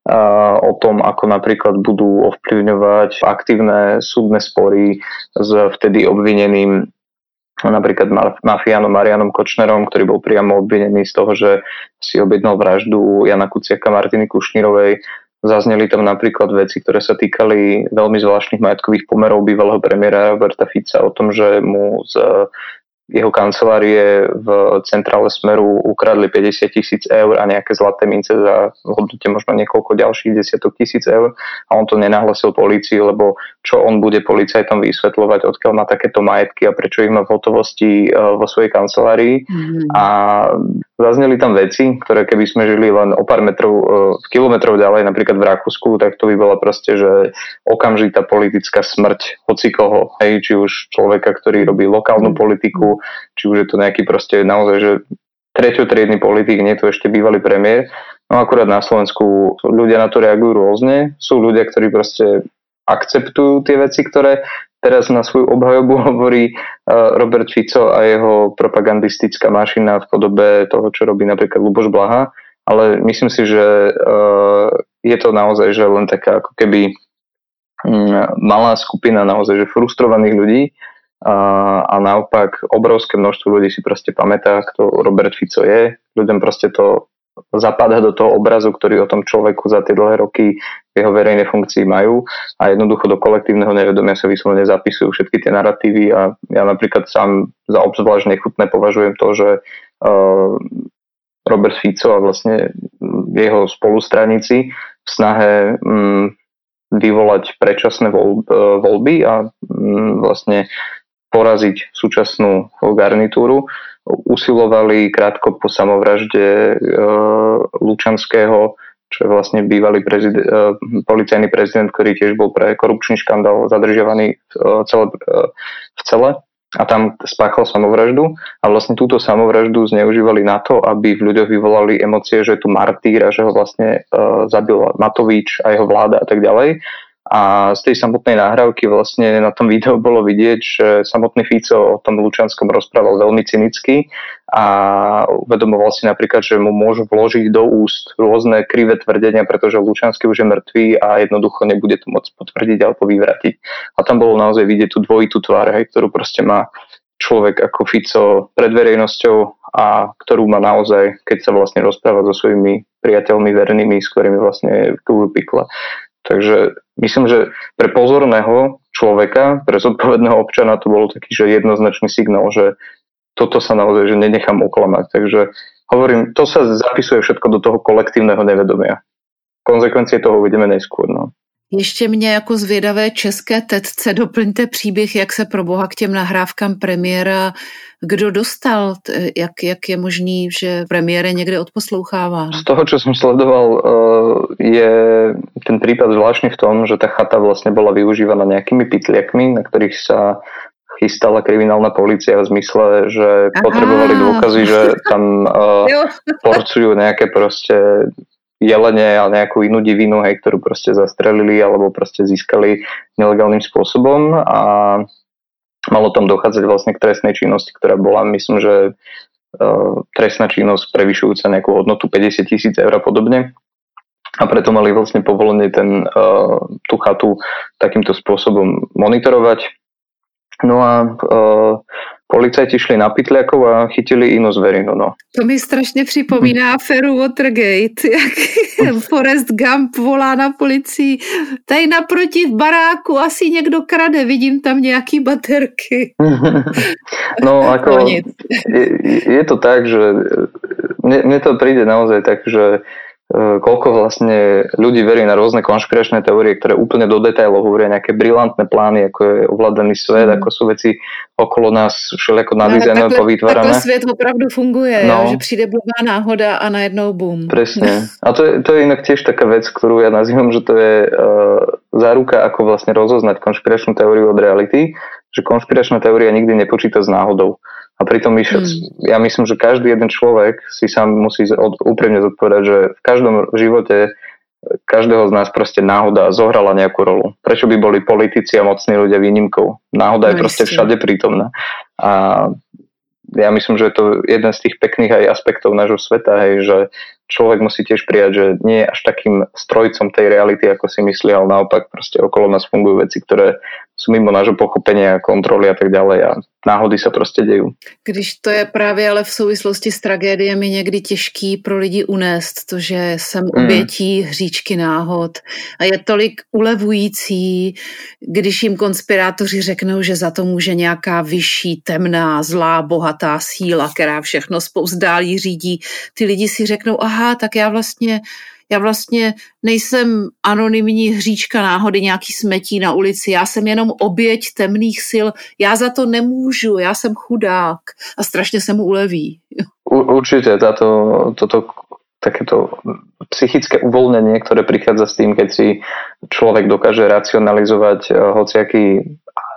o tom, ako napríklad budú ovplyvňovať aktívne súdne spory s vtedy obvineným napríklad mafiánom Marianom Kočnerom, ktorý bol priamo obvinený z toho, že si objednal vraždu Jana Kuciaka a Martiny Kušnírovej. Zazneli tam napríklad veci, ktoré sa týkali veľmi zvláštnych majetkových pomerov bývalého premiéra Roberta Fica o tom, že mu z jeho kancelárie v centrále Smeru ukradli päťdesiat tisíc eur a nejaké zlaté mince za hodnote možno niekoľko ďalších desiatok tisíc eur a on to nenahlasil polícii, lebo čo on bude policajtom vysvetľovať, odkiaľ má takéto majetky a prečo ich má v hotovosti vo svojej kancelárii. Mm-hmm. A zazneli tam veci, ktoré keby sme žili len o pár metrov, kilometrov ďalej, napríklad v Rakúsku, tak to by bola proste, že okamžitá politická smrť hocikoho, hej, či už človeka, ktorý robí lokálnu politiku, či už je to nejaký proste naozaj, že treťotriedny politik, nie je to ešte bývalý premiér. No akurát na Slovensku ľudia na to reagujú rôzne. Sú ľudia, ktorí proste akceptujú tie veci, ktoré teraz na svoju obhajobu hovorí Robert Fico a jeho propagandistická mašina v podobe toho, čo robí napríklad Ľuboš Blaha. Ale myslím si, že je to naozaj, že len taká ako keby malá skupina naozaj, že frustrovaných ľudí, a, a naopak obrovské množstvo ľudí si proste pamätá, kto Robert Fico je. Ľuďom proste to zapadá do toho obrazu, ktorý o tom človeku za tie dlhé roky v jeho verejnej funkcii majú a jednoducho do kolektívneho nevedomia sa vyslovene zapisujú všetky tie narratívy a ja napríklad sám za obzvlášť nechutné považujem to, že uh, Robert Fico a vlastne jeho spolustraníci v snahe um, vyvolať predčasné voľby, uh, voľby a um, vlastne poraziť súčasnú garnitúru usilovali krátko po samovražde e, Lučanského, čo je vlastne bývalý prezident, e, policajný prezident, ktorý tiež bol pre korupčný škandál zadržiavaný v, e, celé, e, v cele a tam spáchal samovraždu a vlastne túto samovraždu zneužívali na to, aby v ľuďoch vyvolali emócie, že je tu martýr a že ho vlastne e, zabil Matovič a jeho vláda a tak ďalej. A z tej samotnej nahrávky vlastne na tom videu bolo vidieť, že samotný Fico o tom Lučanskom rozprával veľmi cynicky a uvedomoval si napríklad, že mu môžu vložiť do úst rôzne krivé tvrdenia, pretože Lučanský už je mŕtvý a jednoducho nebude to môcť potvrdiť alebo vyvratiť. A tam bolo naozaj vidieť tú dvojitú tvár, hej, ktorú proste má človek ako Fico pred verejnosťou a ktorú má naozaj, keď sa vlastne rozpráva so svojimi priateľmi vernými, s ktorými vlastne kúľu pikla. Takže myslím, že pre pozorného človeka, pre zodpovedného občana to bolo taký, že jednoznačný signál, že toto sa naozaj, že nenechám oklamať. Takže hovorím, to sa zapisuje všetko do toho kolektívneho nevedomia. Konsekvencie toho uvidíme neskôr. No. Ještě mě jako zvědavé české tetce doplňte příběh, jak se pro boha k těm nahrávkám premiéra kdo dostal, jak, jak je možný, že premiér je někde odposloucháván? Z toho, čo som sledoval, je ten prípad zvláštny v tom, že tá chata vlastne bola využívaná nejakými pytliakmi, na ktorých sa chystala kriminálna polícia v zmysle, že Aha. potrebovali dôkazy, že tam porcujú nejaké proste jelene a nejakú inú divinu, hej, ktorú proste zastrelili alebo proste získali nelegálnym spôsobom a malo tam dochádzať vlastne k trestnej činnosti, ktorá bola, myslím, že uh, trestná činnosť prevyšujúca nejakú hodnotu päťdesiat tisíc eur a podobne. A preto mali vlastne povolenie ten, uh, tú chatu takýmto spôsobom monitorovať. No a uh, policajti šli na pytliakov a chytili inú zverinu. No. To mi strašně připomíná aféru Watergate, jak Forrest Gump volá na policii. Tady naproti v baráku asi někdo krade, vidím tam nějaký baterky. No ako je, je to tak, že mne, mne to príde naozaj tak, že koľko vlastne ľudí verí na rôzne konšpiračné teórie, ktoré úplne do detailov hovoria nejaké brilantné plány, ako je ovládaný svet, mm. ako sú veci okolo nás všelijako nadizajnové, povytvárané. Takhle svet opravdu funguje, no. Že přijde blbá náhoda a najednou boom. Presne. A to je, to je inak tiež taká vec, ktorú ja nazývam, že to je uh, záruka, ako vlastne rozoznať konšpiračnú teóriu od reality, že konšpiračná teória nikdy nepočíta s náhodou. A pritom myš, hmm. ja myslím, že každý jeden človek si sám musí od, úprimne zodpovedať, že v každom živote každého z nás proste náhoda zohrala nejakú rolu. Prečo by boli politici a mocní ľudia výnimkou? Náhoda no je proste všade prítomná. A ja myslím, že je to jeden z tých pekných aj aspektov nášho sveta, hej, že človek musí tiež prijať, že nie je až takým strojcom tej reality, ako si myslí, ale naopak proste okolo nás fungujú veci, ktoré sú mimo nášho pochopenia, kontroly a tak ďalej a náhody sa proste dejú. Když to je právě ale v souvislosti s tragédiemi někdy těžký pro lidi unést, to, že jsem obětí mm. hříčky náhod a je tolik ulevující, když jim konspirátoři řeknou, že za to může nějaká vyšší, temná, zlá, bohatá síla, která všechno spouzdálí řídí. Ty lidi si řeknou, aha, tak já vlastně Já vlastně nejsem anonymní hříčka náhody, nějaký smetí na ulici, já jsem jenom oběť temných sil, já za to nemůžu, já jsem chudák a strašně se mu uleví. Určite táto, toto takéto psychické uvoľnenie, ktoré prichádza s tým, keď si človek dokáže racionalizovať hociaký,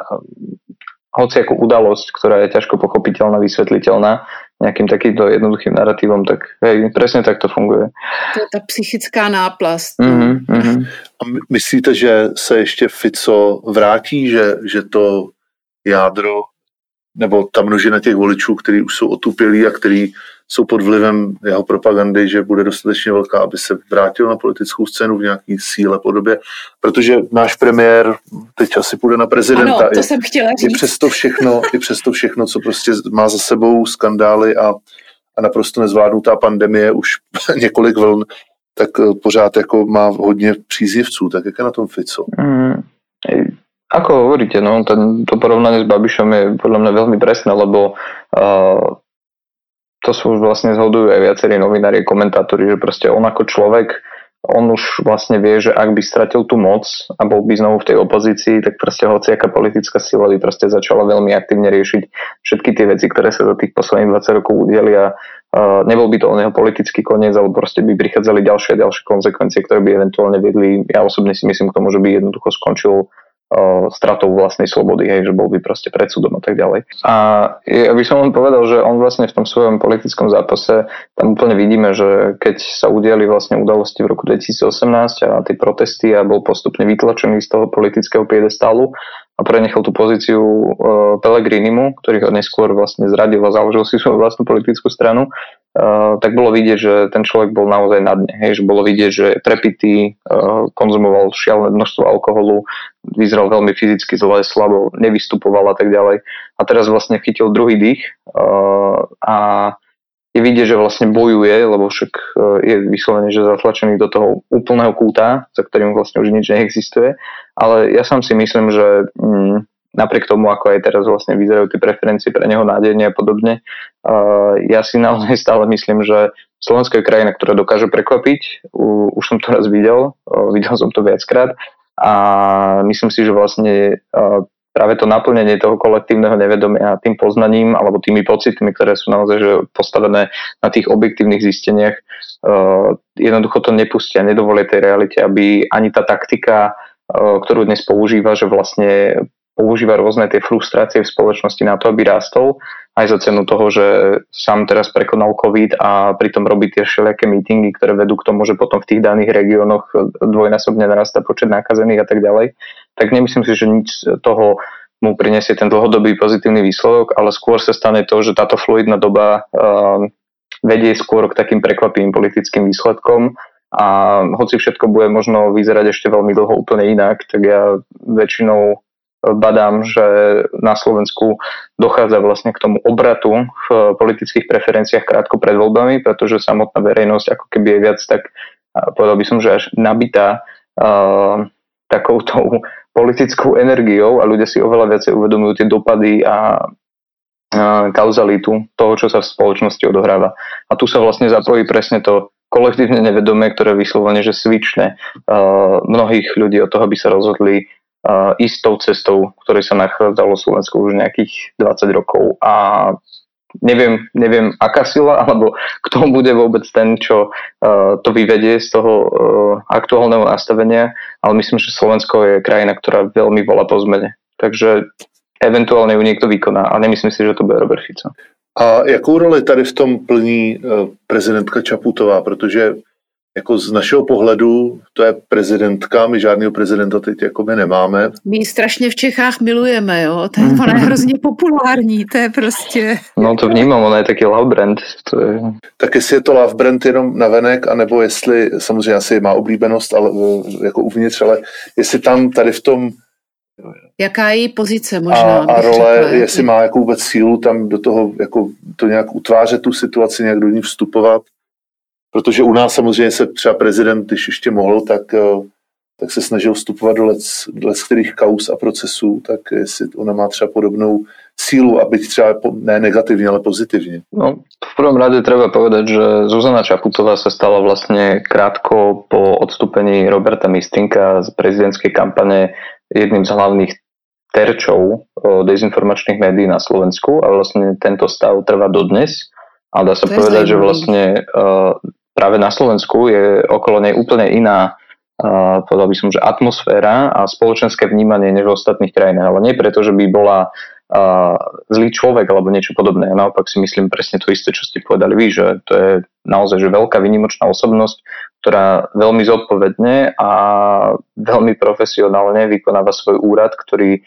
hociakú udalosť, ktorá je ťažko pochopiteľná, vysvetliteľná, nejakým takýmto jednoduchým narratívom, tak hej, presne tak to funguje. To je ta psychická náplast. Mm-hmm, mm-hmm. A myslíte, že se ještě Fico vrátí, že, že to jádro nebo ta množina těch voličů, kteří už jsou otupělí a kteří jsou pod vlivem jeho propagandy, že bude dostatečně velká, aby se vrátil na politickou scénu v nějaký síle podobě, protože náš premiér teď asi půjde na prezidenta. Ano, to I, jsem chtěla říct. I přes to všechno, i přes to všechno, co prostě má za sebou skandály a, a naprosto nezvládnutá pandemie už několik vln, tak pořád jako má hodně příznivců. Tak jak je na tom Fico? Mm. Ako hovoríte, no, ten, to porovnanie s Babišom je podľa mňa veľmi presné, lebo uh, to sú už vlastne zhodujú aj viacerí novinári, komentátori, že proste on ako človek, on už vlastne vie, že ak by stratil tú moc a bol by znovu v tej opozícii, tak proste hociaká politická sila by proste začala veľmi aktívne riešiť všetky tie veci, ktoré sa za tých posledných dvadsať rokov udiali a uh, nebol by to on jeho politický koniec, ale proste by prichádzali ďalšie a ďalšie konsekvencie, ktoré by eventuálne vedli. Ja osobne si myslím k tomu, že by jednoducho skončil stratou vlastnej slobody, hej, že bol by proste pred súdom a tak ďalej. A ja by som len povedal, že on vlastne v tom svojom politickom zápase, tam úplne vidíme, že keď sa udiali vlastne udalosti v roku dvetisícosemnásť a tie protesty a bol postupne vytlačený z toho politického piedestálu a prenechal tú pozíciu uh, Pellegrinimu, ktorý ho neskôr vlastne zradil a založil si svoju vlastnú politickú stranu, Uh, tak bolo vidieť, že ten človek bol naozaj na dne, hej, že bolo vidieť, že prepitý, uh, konzumoval šialené množstvo alkoholu, vyzeral veľmi fyzicky zle, slabo, nevystupoval a tak ďalej. A teraz vlastne chytil druhý dých uh, a je vidieť, že vlastne bojuje, lebo však uh, je vyslovene, že zatlačený do toho úplného kúta, za ktorým vlastne už nič neexistuje. Ale ja sám si myslím, že mm, napriek tomu, ako aj teraz vlastne vyzerajú tie preferencie pre neho nádejne a podobne, uh, ja si naozaj stále myslím, že Slovensko je krajina, ktorá dokáže prekvapiť. U, už som to raz videl, uh, videl som to viackrát a myslím si, že vlastne uh, práve to naplnenie toho kolektívneho nevedomia tým poznaním alebo tými pocitmi, ktoré sú naozaj že postavené na tých objektívnych zisteniach, uh, jednoducho to nepustia, nedovolia tej realite, aby ani tá taktika, uh, ktorú dnes používa, že vlastne používa rôzne tie frustrácie v spoločnosti na to, aby rástol, aj za cenu toho, že sám teraz prekonal COVID a pritom robí tie všelijaké mítingy, ktoré vedú k tomu, že potom v tých daných regiónoch dvojnásobne narastá počet nákazených a tak ďalej. Tak nemyslím si, že nič toho mu prinesie ten dlhodobý pozitívny výsledok, ale skôr sa stane to, že táto fluidná doba uh, vedie skôr k takým prekvapivým politickým výsledkom a hoci všetko bude možno vyzerať ešte veľmi dlho úplne inak, tak ja väčšinou badám, že na Slovensku dochádza vlastne k tomu obratu v politických preferenciách krátko pred voľbami, pretože samotná verejnosť ako keby je viac tak, povedal by som, že až nabitá uh, takoutou politickou energiou a ľudia si oveľa viacej uvedomujú tie dopady a uh, kauzalitu toho, čo sa v spoločnosti odohráva. A tu sa vlastne zapojí presne to kolektívne nevedomie, ktoré vyslovene, že svične uh, mnohých ľudí od toho, aby sa rozhodli Uh, istou cestou, ktorej sa nachádzalo Slovensko už nejakých dvadsať rokov a neviem, neviem aká sila, alebo kto bude vôbec ten, čo uh, to vyvedie z toho uh, aktuálneho nastavenia, ale myslím, že Slovensko je krajina, ktorá veľmi volá po zmene. Takže eventuálne ju niekto vykoná a nemyslím si, že to bude Robert Fico. A jakou roli tady v tom plní uh, prezidentka Čaputová, protože jako z našeho pohledu, to je prezidentka, my žádného prezidenta teď jakoby nemáme. My ji strašně v Čechách milujeme, jo, to je, ona je hrozně populární, to je prostě... No to vnímám, ona je taky love brand. To je... Tak jestli je to love brand jenom navenek, anebo jestli, samozřejmě asi má oblíbenost, ale jako uvnitř, ale jestli tam tady v tom... Jaká je její pozice možná? A, a role, řekla, jestli má jakou vůbec sílu tam do toho, jako to nějak utvářet tu situaci, nějak do ní vstupovat. Protože u nás samozřejmě se třeba prezident, když ještě mohl, tak, tak se snažil vstupovat do lec, do lec kterých kauz a procesů, tak jestli ona má třeba podobnou sílu a byť třeba ne negativně, ale pozitivně. No, v prvom rade treba povedať, že Zuzana Čaputová sa stala vlastne krátko po odstúpení Roberta Mistinka z prezidentskej kampane jedným z hlavných terčov dezinformačných médií na Slovensku a vlastne tento stav trvá dodnes. A dá sa to povedať, že vlastne uh, práve na Slovensku je okolo nej úplne iná, uh, povedal by som, že atmosféra a spoločenské vnímanie než v ostatných krajinách. Ale nie preto, že by bola uh, zlý človek alebo niečo podobné. Naopak si myslím presne to isté, čo ste povedali vy, že to je naozaj že veľká výnimočná osobnosť, ktorá veľmi zodpovedne a veľmi profesionálne vykonáva svoj úrad, ktorý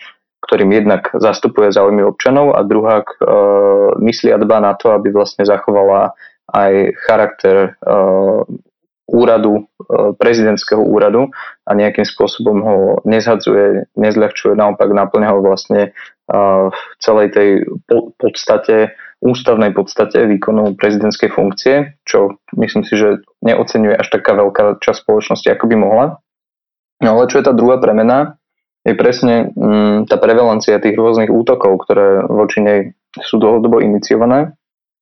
ktorým jednak zastupuje záujmy občanov a druhá myslí a dbá na to, aby vlastne zachovala aj charakter úradu, prezidentského úradu a nejakým spôsobom ho nezhadzuje, nezľahčuje, naopak naplňa ho vlastne v celej tej podstate, ústavnej podstate výkonu prezidentskej funkcie, čo myslím si, že neoceňuje až taká veľká časť spoločnosti, ako by mohla. No ale čo je tá druhá premena, je presne mm, tá prevalencia tých rôznych útokov, ktoré voči nej sú dlhodobo iniciované.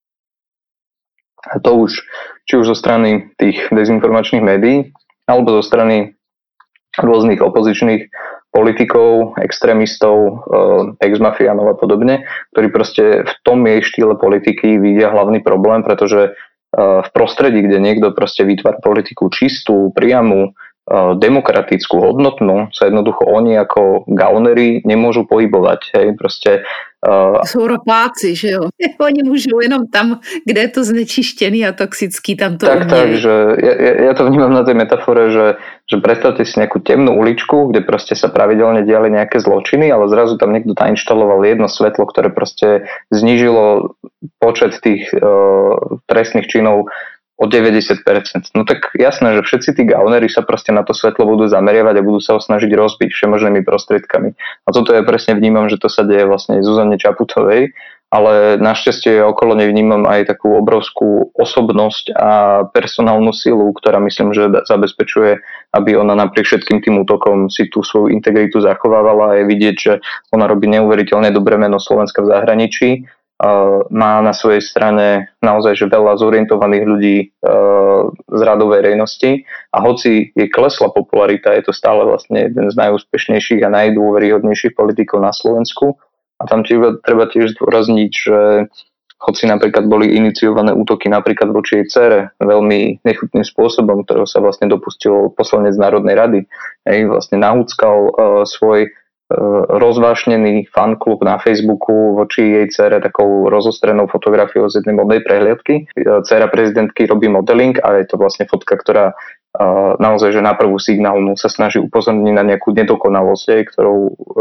A to už, či už zo strany tých dezinformačných médií, alebo zo strany rôznych opozičných politikov, extrémistov, ex-mafiánov a podobne, ktorí proste v tom jej štýle politiky vidia hlavný problém, pretože v prostredí, kde niekto proste vytvára politiku čistú, priamu, demokratickú, hodnotnú, sa jednoducho oni ako gaunery nemôžu pohybovať. Hej, proste, uh... Jsou ropáci, že jo? Oni můžou jenom tam, kde je to znečištěný a toxický, tam to Tak, tak, že ja, ja to vnímam na tej metafore, že, že predstavte si nejakú temnú uličku, kde proste sa pravidelne diali nejaké zločiny, ale zrazu tam niekto nainštaloval jedno svetlo, ktoré proste znížilo počet tých uh, trestných činov o deväťdesiat percent. No tak jasné, že všetci tí gaunery sa proste na to svetlo budú zameriavať a budú sa ho snažiť rozbiť všemožnými prostriedkami. A toto ja presne vnímam, že to sa deje vlastne Zuzane Čaputovej, ale našťastie okolo nej vnímam aj takú obrovskú osobnosť a personálnu silu, ktorá myslím, že zabezpečuje, aby ona napriek všetkým tým útokom si tú svoju integritu zachovávala a je vidieť, že ona robí neuveriteľne dobré meno Slovenska v zahraničí. Uh, má na svojej strane naozaj že veľa zorientovaných ľudí uh, z radu verejnosti a hoci jej klesla popularita, je to stále vlastne jeden z najúspešnejších a najdôveryhodnejších politikov na Slovensku a tam tiež, treba tiež zdôrazniť, že hoci napríklad boli iniciované útoky napríklad voči jej dcére veľmi nechutným spôsobom, ktorého sa vlastne dopustil poslanec Národnej rady, hej, vlastne nahúckal uh, svoj rozvášnený fanklub na Facebooku voči jej dcere takou rozostrenou fotografiou z jednej modnej prehliadky. Dcera prezidentky robí modeling a je to vlastne fotka, ktorá naozaj že na prvú signálnu sa snaží upozorniť na nejakú nedokonalosť, ktorou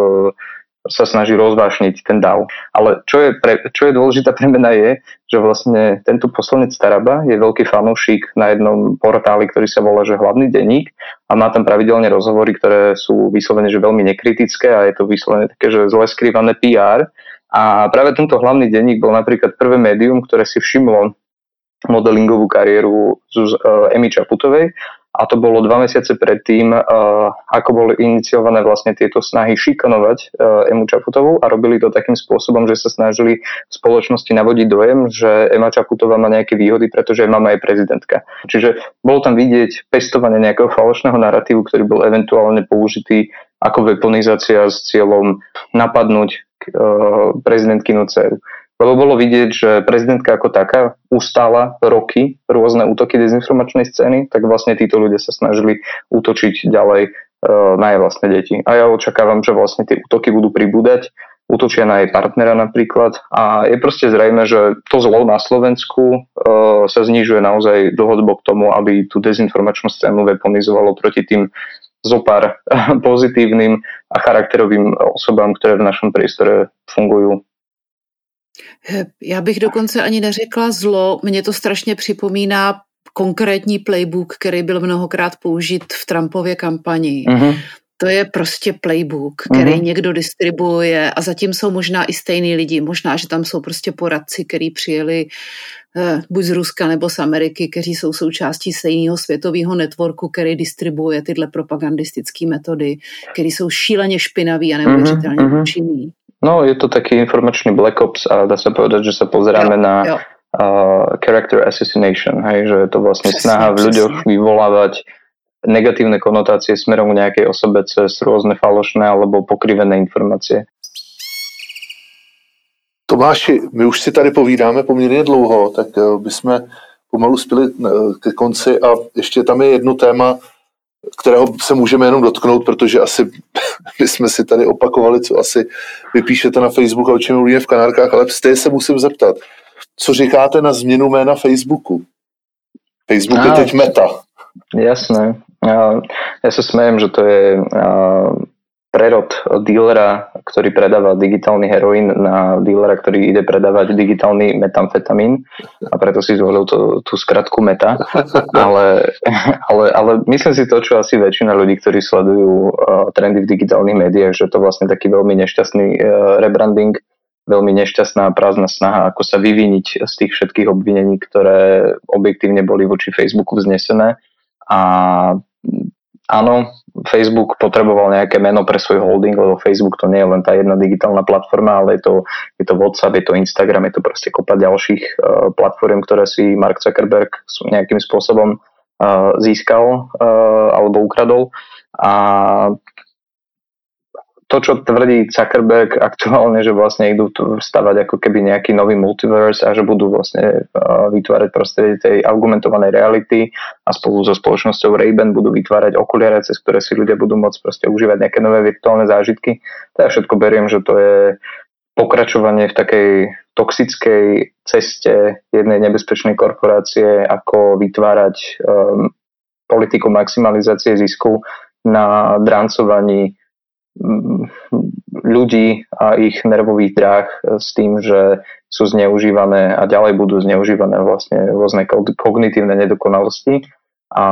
sa snaží rozvášniť ten dav. Ale čo je, pre, čo je dôležitá premena je, že vlastne tento poslanec Taraba je veľký fanúšik na jednom portáli, ktorý sa volá že Hlavný denník a má tam pravidelne rozhovory, ktoré sú vyslovene že veľmi nekritické a je to vyslovene také, že zle skrývané pé er. A práve tento Hlavný denník bol napríklad prvé médium, ktoré si všimlo modelingovú kariéru z uh, Emy Čaputovej. A to bolo dva mesiace predtým, uh, ako boli iniciované vlastne tieto snahy šikanovať uh, Emu Čaputovú a robili to takým spôsobom, že sa snažili v spoločnosti navodiť dojem, že Ema Čaputová má nejaké výhody, pretože mama je prezidentka. Čiže bolo tam vidieť pestovanie nejakého falošného narratívu, ktorý bol eventuálne použitý ako weaponizácia s cieľom napadnúť uh, prezidentkynu dceru. Lebo bolo vidieť, že prezidentka ako taká ustála roky rôzne útoky dezinformačnej scény, tak vlastne títo ľudia sa snažili útočiť ďalej uh, na jej vlastné deti. A ja očakávam, že vlastne tie útoky budú pribúdať, útočia na jej partnera napríklad. A je proste zrejme, že to zlo na Slovensku uh, sa znižuje naozaj dlhodobo k tomu, aby tú dezinformačnú scénu weaponizovalo proti tým zopár pozitívnym a charakterovým osobám, ktoré v našom priestore fungujú. Já bych dokonce ani neřekla zlo, mně to strašně připomíná konkrétní playbook, který byl mnohokrát použit v Trumpově kampani. Mm-hmm. To je prostě playbook, který mm-hmm. někdo distribuuje a zatím jsou možná i stejný lidi, možná, že tam jsou prostě poradci, kteří přijeli eh, buď z Ruska nebo z Ameriky, kteří jsou součástí stejného světového networku, který distribuuje tyhle propagandistické metody, který jsou šíleně špinaví a neuvěřitelně mm-hmm. účinný. No, je to taký informačný black ops a dá sa povedať, že sa pozeráme jo, na jo. Uh, character assassination, hej, že je to vlastne presne, snaha v ľuďoch presne. Vyvolávať negatívne konotácie smerom k nejakej osobe cez rôzne falošné alebo pokrivené informácie. Tomáši, my už si tady povídáme poměrně dlouho, tak bychom pomalu spěli ke konci a ještě tam je jedno téma, kterého se můžeme jenom dotknout, protože asi my jsme si tady opakovali, co asi vypíšete na Facebook a o čem mluvíme v Kanárkách, ale stejně se musím zeptat, co říkáte na změnu jména Facebooku? Facebook je teď Meta. Jasné. Ja, ja sa smejem, že to je uh, prerod dílera ktorý predáva digitálny heroín na dílera, ktorý ide predávať digitálny metamfetamín a preto si zvolil to, tú skratku meta. Ale, ale, ale myslím si to, čo asi väčšina ľudí, ktorí sledujú uh, trendy v digitálnych médiách, že to vlastne taký veľmi nešťastný uh, rebranding, veľmi nešťastná prázdna snaha, ako sa vyviniť z tých všetkých obvinení, ktoré objektívne boli voči Facebooku vznesené. A áno, Facebook potreboval nejaké meno pre svoj holding, lebo Facebook to nie je len tá jedna digitálna platforma, ale je to, je to WhatsApp, je to Instagram, je to proste kopa ďalších uh, platform, ktoré si Mark Zuckerberg nejakým spôsobom uh, získal uh, alebo ukradol. A to, čo tvrdí Zuckerberg aktuálne, že vlastne idú stavať ako keby nejaký nový multiverse a že budú vlastne vytvárať prostredie tej augmentovanej reality a spolu so spoločnosťou Ray-Ban budú vytvárať okuliare, cez ktoré si ľudia budú môcť proste užívať nejaké nové virtuálne zážitky. To ja všetko beriem, že to je pokračovanie v takej toxickej ceste jednej nebezpečnej korporácie, ako vytvárať um, politiku maximalizácie zisku na drancovaní ľudí a ich nervových dráh s tým, že sú zneužívané a ďalej budú zneužívané vlastne rôzne kognitívne nedokonalosti. A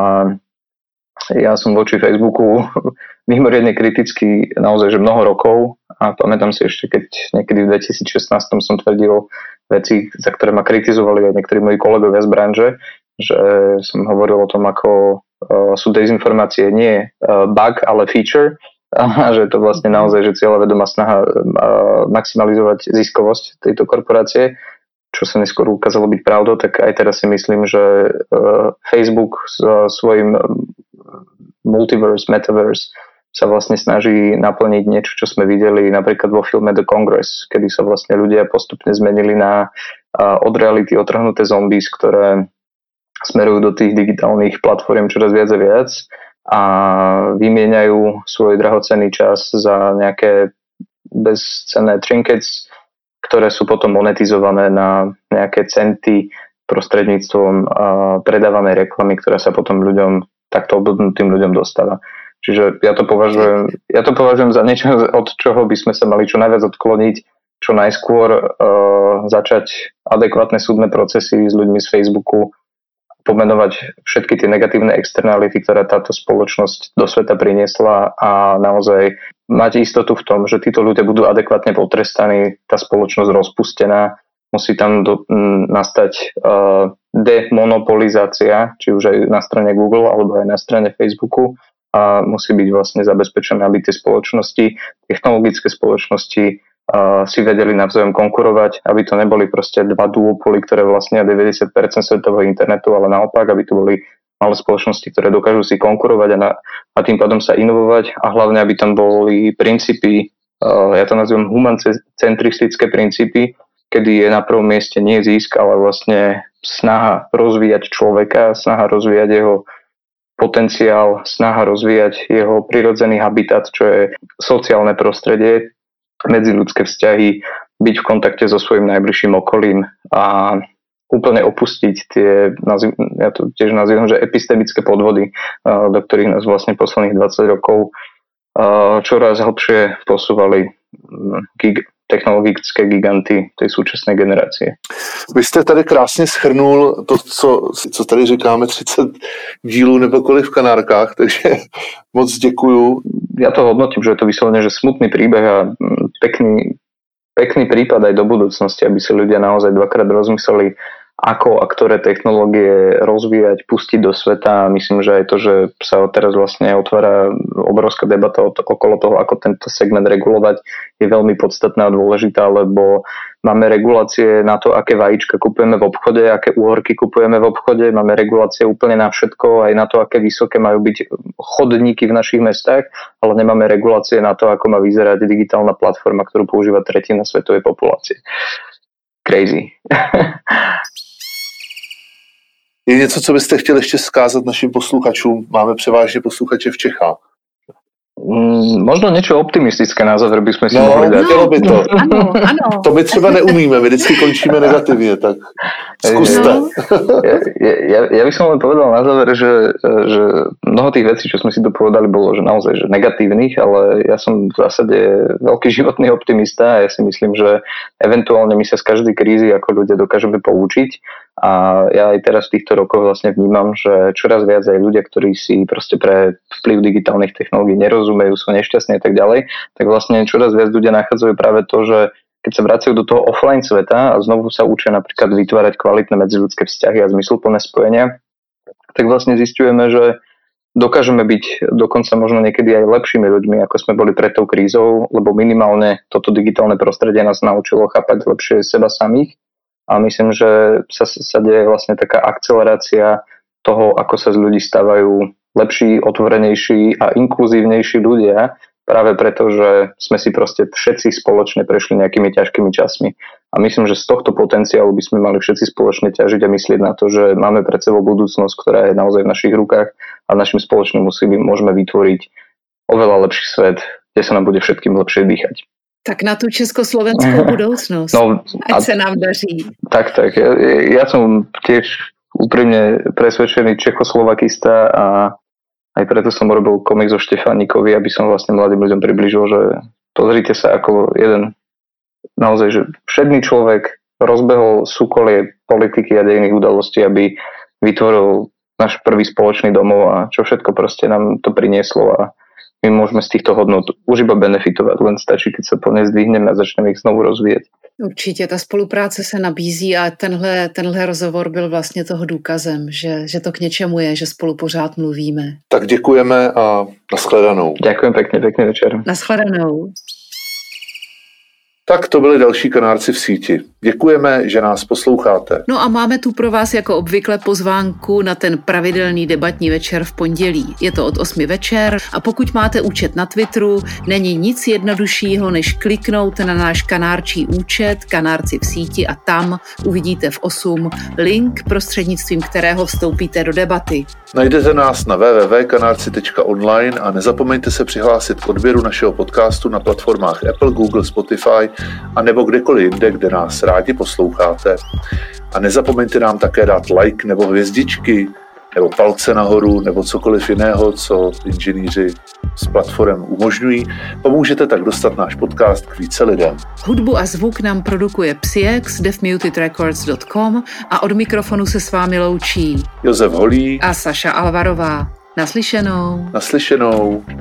ja som voči Facebooku mimoriadne kritický naozaj, že mnoho rokov a pamätám si ešte, keď niekedy v dvetisícšestnásť som tvrdil veci, za ktoré ma kritizovali aj niektorí moji kolegovia z branže, že som hovoril o tom, ako sú dezinformácie nie bug, ale feature. A že to vlastne naozaj, že cieľavedomá snaha maximalizovať ziskovosť tejto korporácie, čo sa neskôr ukázalo byť pravdou, tak aj teraz si myslím, že Facebook s svojím multiverse, metaverse sa vlastne snaží naplniť niečo, čo sme videli napríklad vo filme The Congress, kedy sa vlastne ľudia postupne zmenili na od reality otrhnuté zombies, ktoré smerujú do tých digitálnych platform čoraz viac a viac a vymieňajú svoj drahocenný čas za nejaké bezcenné trinkets, ktoré sú potom monetizované na nejaké centy prostredníctvom predávanej reklamy, ktorá sa potom ľuďom, takto obdobnutým ľuďom dostáva. Čiže ja to považujem, ja to považujem za niečo, od čoho by sme sa mali čo najviac odkloniť, čo najskôr uh, začať adekvátne súdne procesy s ľuďmi z Facebooku, pomenovať všetky tie negatívne externality, ktoré táto spoločnosť do sveta priniesla a naozaj mať istotu v tom, že títo ľudia budú adekvátne potrestaní, tá spoločnosť rozpustená, musí tam do, m, nastať uh, demonopolizácia, či už aj na strane Google alebo aj na strane Facebooku a musí byť vlastne zabezpečené, aby tie spoločnosti, technologické spoločnosti Uh, si vedeli navzájom konkurovať, aby to neboli proste dva duopoly, ktoré vlastnia deväťdesiat percent svetového internetu, ale naopak, aby to boli malé spoločnosti, ktoré dokážu si konkurovať a, na, a tým pádom sa inovovať a hlavne, aby tam boli princípy, uh, ja to nazývam humancentristické princípy, kedy je na prvom mieste nie zisk, ale vlastne snaha rozvíjať človeka, snaha rozvíjať jeho potenciál, snaha rozvíjať jeho prirodzený habitat, čo je sociálne prostredie, medziľudské vzťahy, byť v kontakte so svojím najbližším okolím a úplne opustiť tie, ja to tiež nazývam, že epistemické podvody, do ktorých nás vlastne posledných dvadsať rokov čoraz hlbšie posúvali gig, technologické giganty tej súčasnej generácie. Vy jste tady krásně shrnul to, co, co tady říkáme třicet dílů nebo kolik v kanárkách, takže moc děkuju. Ja to hodnotím, že je to vyslovene, že smutný príbeh a pekný, pekný prípad aj do budúcnosti, aby si ľudia naozaj dvakrát rozmysleli, ako a ktoré technológie rozvíjať, pustiť do sveta. Myslím, že aj to, že sa teraz vlastne otvára obrovská debata okolo toho, ako tento segment regulovať, je veľmi podstatná a dôležitá, lebo máme regulácie na to, aké vajíčka kupujeme v obchode, aké úhorky kupujeme v obchode, máme regulácie úplne na všetko, aj na to, aké vysoké majú byť chodníky v našich mestách, ale nemáme regulácie na to, ako má vyzerať digitálna platforma, ktorú používa tretina svetovej populácie. Crazy. Je něco, co byste chtěli ještě vzkázat našim posluchačům? Máme převážně posluchače v Čechách. Mm, možno niečo optimistické na záver by sme si no, mohli dať. No, by to. Ano, ano. To my třeba neumíme, my vždycky končíme negativně, tak skúste. No. Ja, ja, ja by som len povedal na záver, že, že mnoho tých vecí, čo sme si tu povedali, bolo že naozaj že negatívnych, ale ja som v zásade veľký životný optimista a ja si myslím, že eventuálne my sa z každej krízy ako ľudia dokážeme poučiť a ja aj teraz v týchto rokoch vlastne vnímam, že čoraz viac aj ľudia, ktorí si proste pre vplyv digitálnych technológií nerozumejú, sú nešťastní a tak ďalej, tak vlastne čoraz viac ľudia nachádzajú práve to, že keď sa vracajú do toho offline sveta a znovu sa učia napríklad vytvárať kvalitné medziľudské vzťahy a zmysluplné spojenia, tak vlastne zisťujeme, že dokážeme byť dokonca možno niekedy aj lepšími ľuďmi, ako sme boli pred tou krízou, lebo minimálne toto digitálne prostredie nás naučilo chápať lepšie seba samých. A myslím, že sa, sa deje vlastne taká akcelerácia toho, ako sa z ľudí stávajú lepší, otvorenejší a inkluzívnejší ľudia, práve preto, že sme si proste všetci spoločne prešli nejakými ťažkými časmi. A myslím, že z tohto potenciálu by sme mali všetci spoločne ťažiť a myslieť na to, že máme pred sebou budúcnosť, ktorá je naozaj v našich rukách a našim spoločným úsilím môžeme vytvoriť oveľa lepší svet, kde sa nám bude všetkým lepšie dýchať. Tak na tu československou budoucnost. No, ať se nám daří. Tak, tak. Ja, ja som tiež úprimne presvedčený čechoslovakista a aj preto som robil komik zo Štefánikovi, aby som vlastne mladým ľuďom približil, že pozrite sa ako jeden naozaj, že všedný človek rozbehol súkolie politiky a dejných udalostí, aby vytvoril náš prvý spoločný domov a čo všetko proste nám to prinieslo a my môžeme z týchto hodnot už iba benefitovať, len stačí, keď sa plne zdvihneme a začneme ich znovu rozvíjet. Určitě, ta spolupráce se nabízí a tenhle, tenhle rozhovor byl vlastně toho důkazem, že, že to k něčemu je, že spolu pořád mluvíme. Tak děkujeme a nashledanou. Ďakujem pekne, pekný večer. Nashledanou. Tak to byli další Kanárci v síti. Děkujeme, že nás posloucháte. No a máme tu pro vás jako obvykle pozvánku na ten pravidelný debatní večer v pondělí. Je to od osmi večer a pokud máte účet na Twitteru, není nic jednoduššího, než kliknout na náš kanárčí účet Kanárci v síti a tam uvidíte v osm link, prostřednictvím kterého vstoupíte do debaty. Najdete nás na w w w tečka kanárci tečka online a nezapomeňte se přihlásit k odběru našeho podcastu na platformách Apple, Google, Spotify a nebo kdekoliv jinde, kde nás rádi posloucháte. A nezapomeňte nám také dát like nebo hvězdičky, nebo palce nahoru, nebo cokoliv jiného, co inženýři s platformem umožňují. Pomůžete tak dostat náš podcast k více lidem. Hudbu a zvuk nám produkuje Psyex, deaf muted records tečka com a od mikrofonu se s vámi loučí Josef Holý a Saša Alvarová. Naslyšenou. Naslyšenou.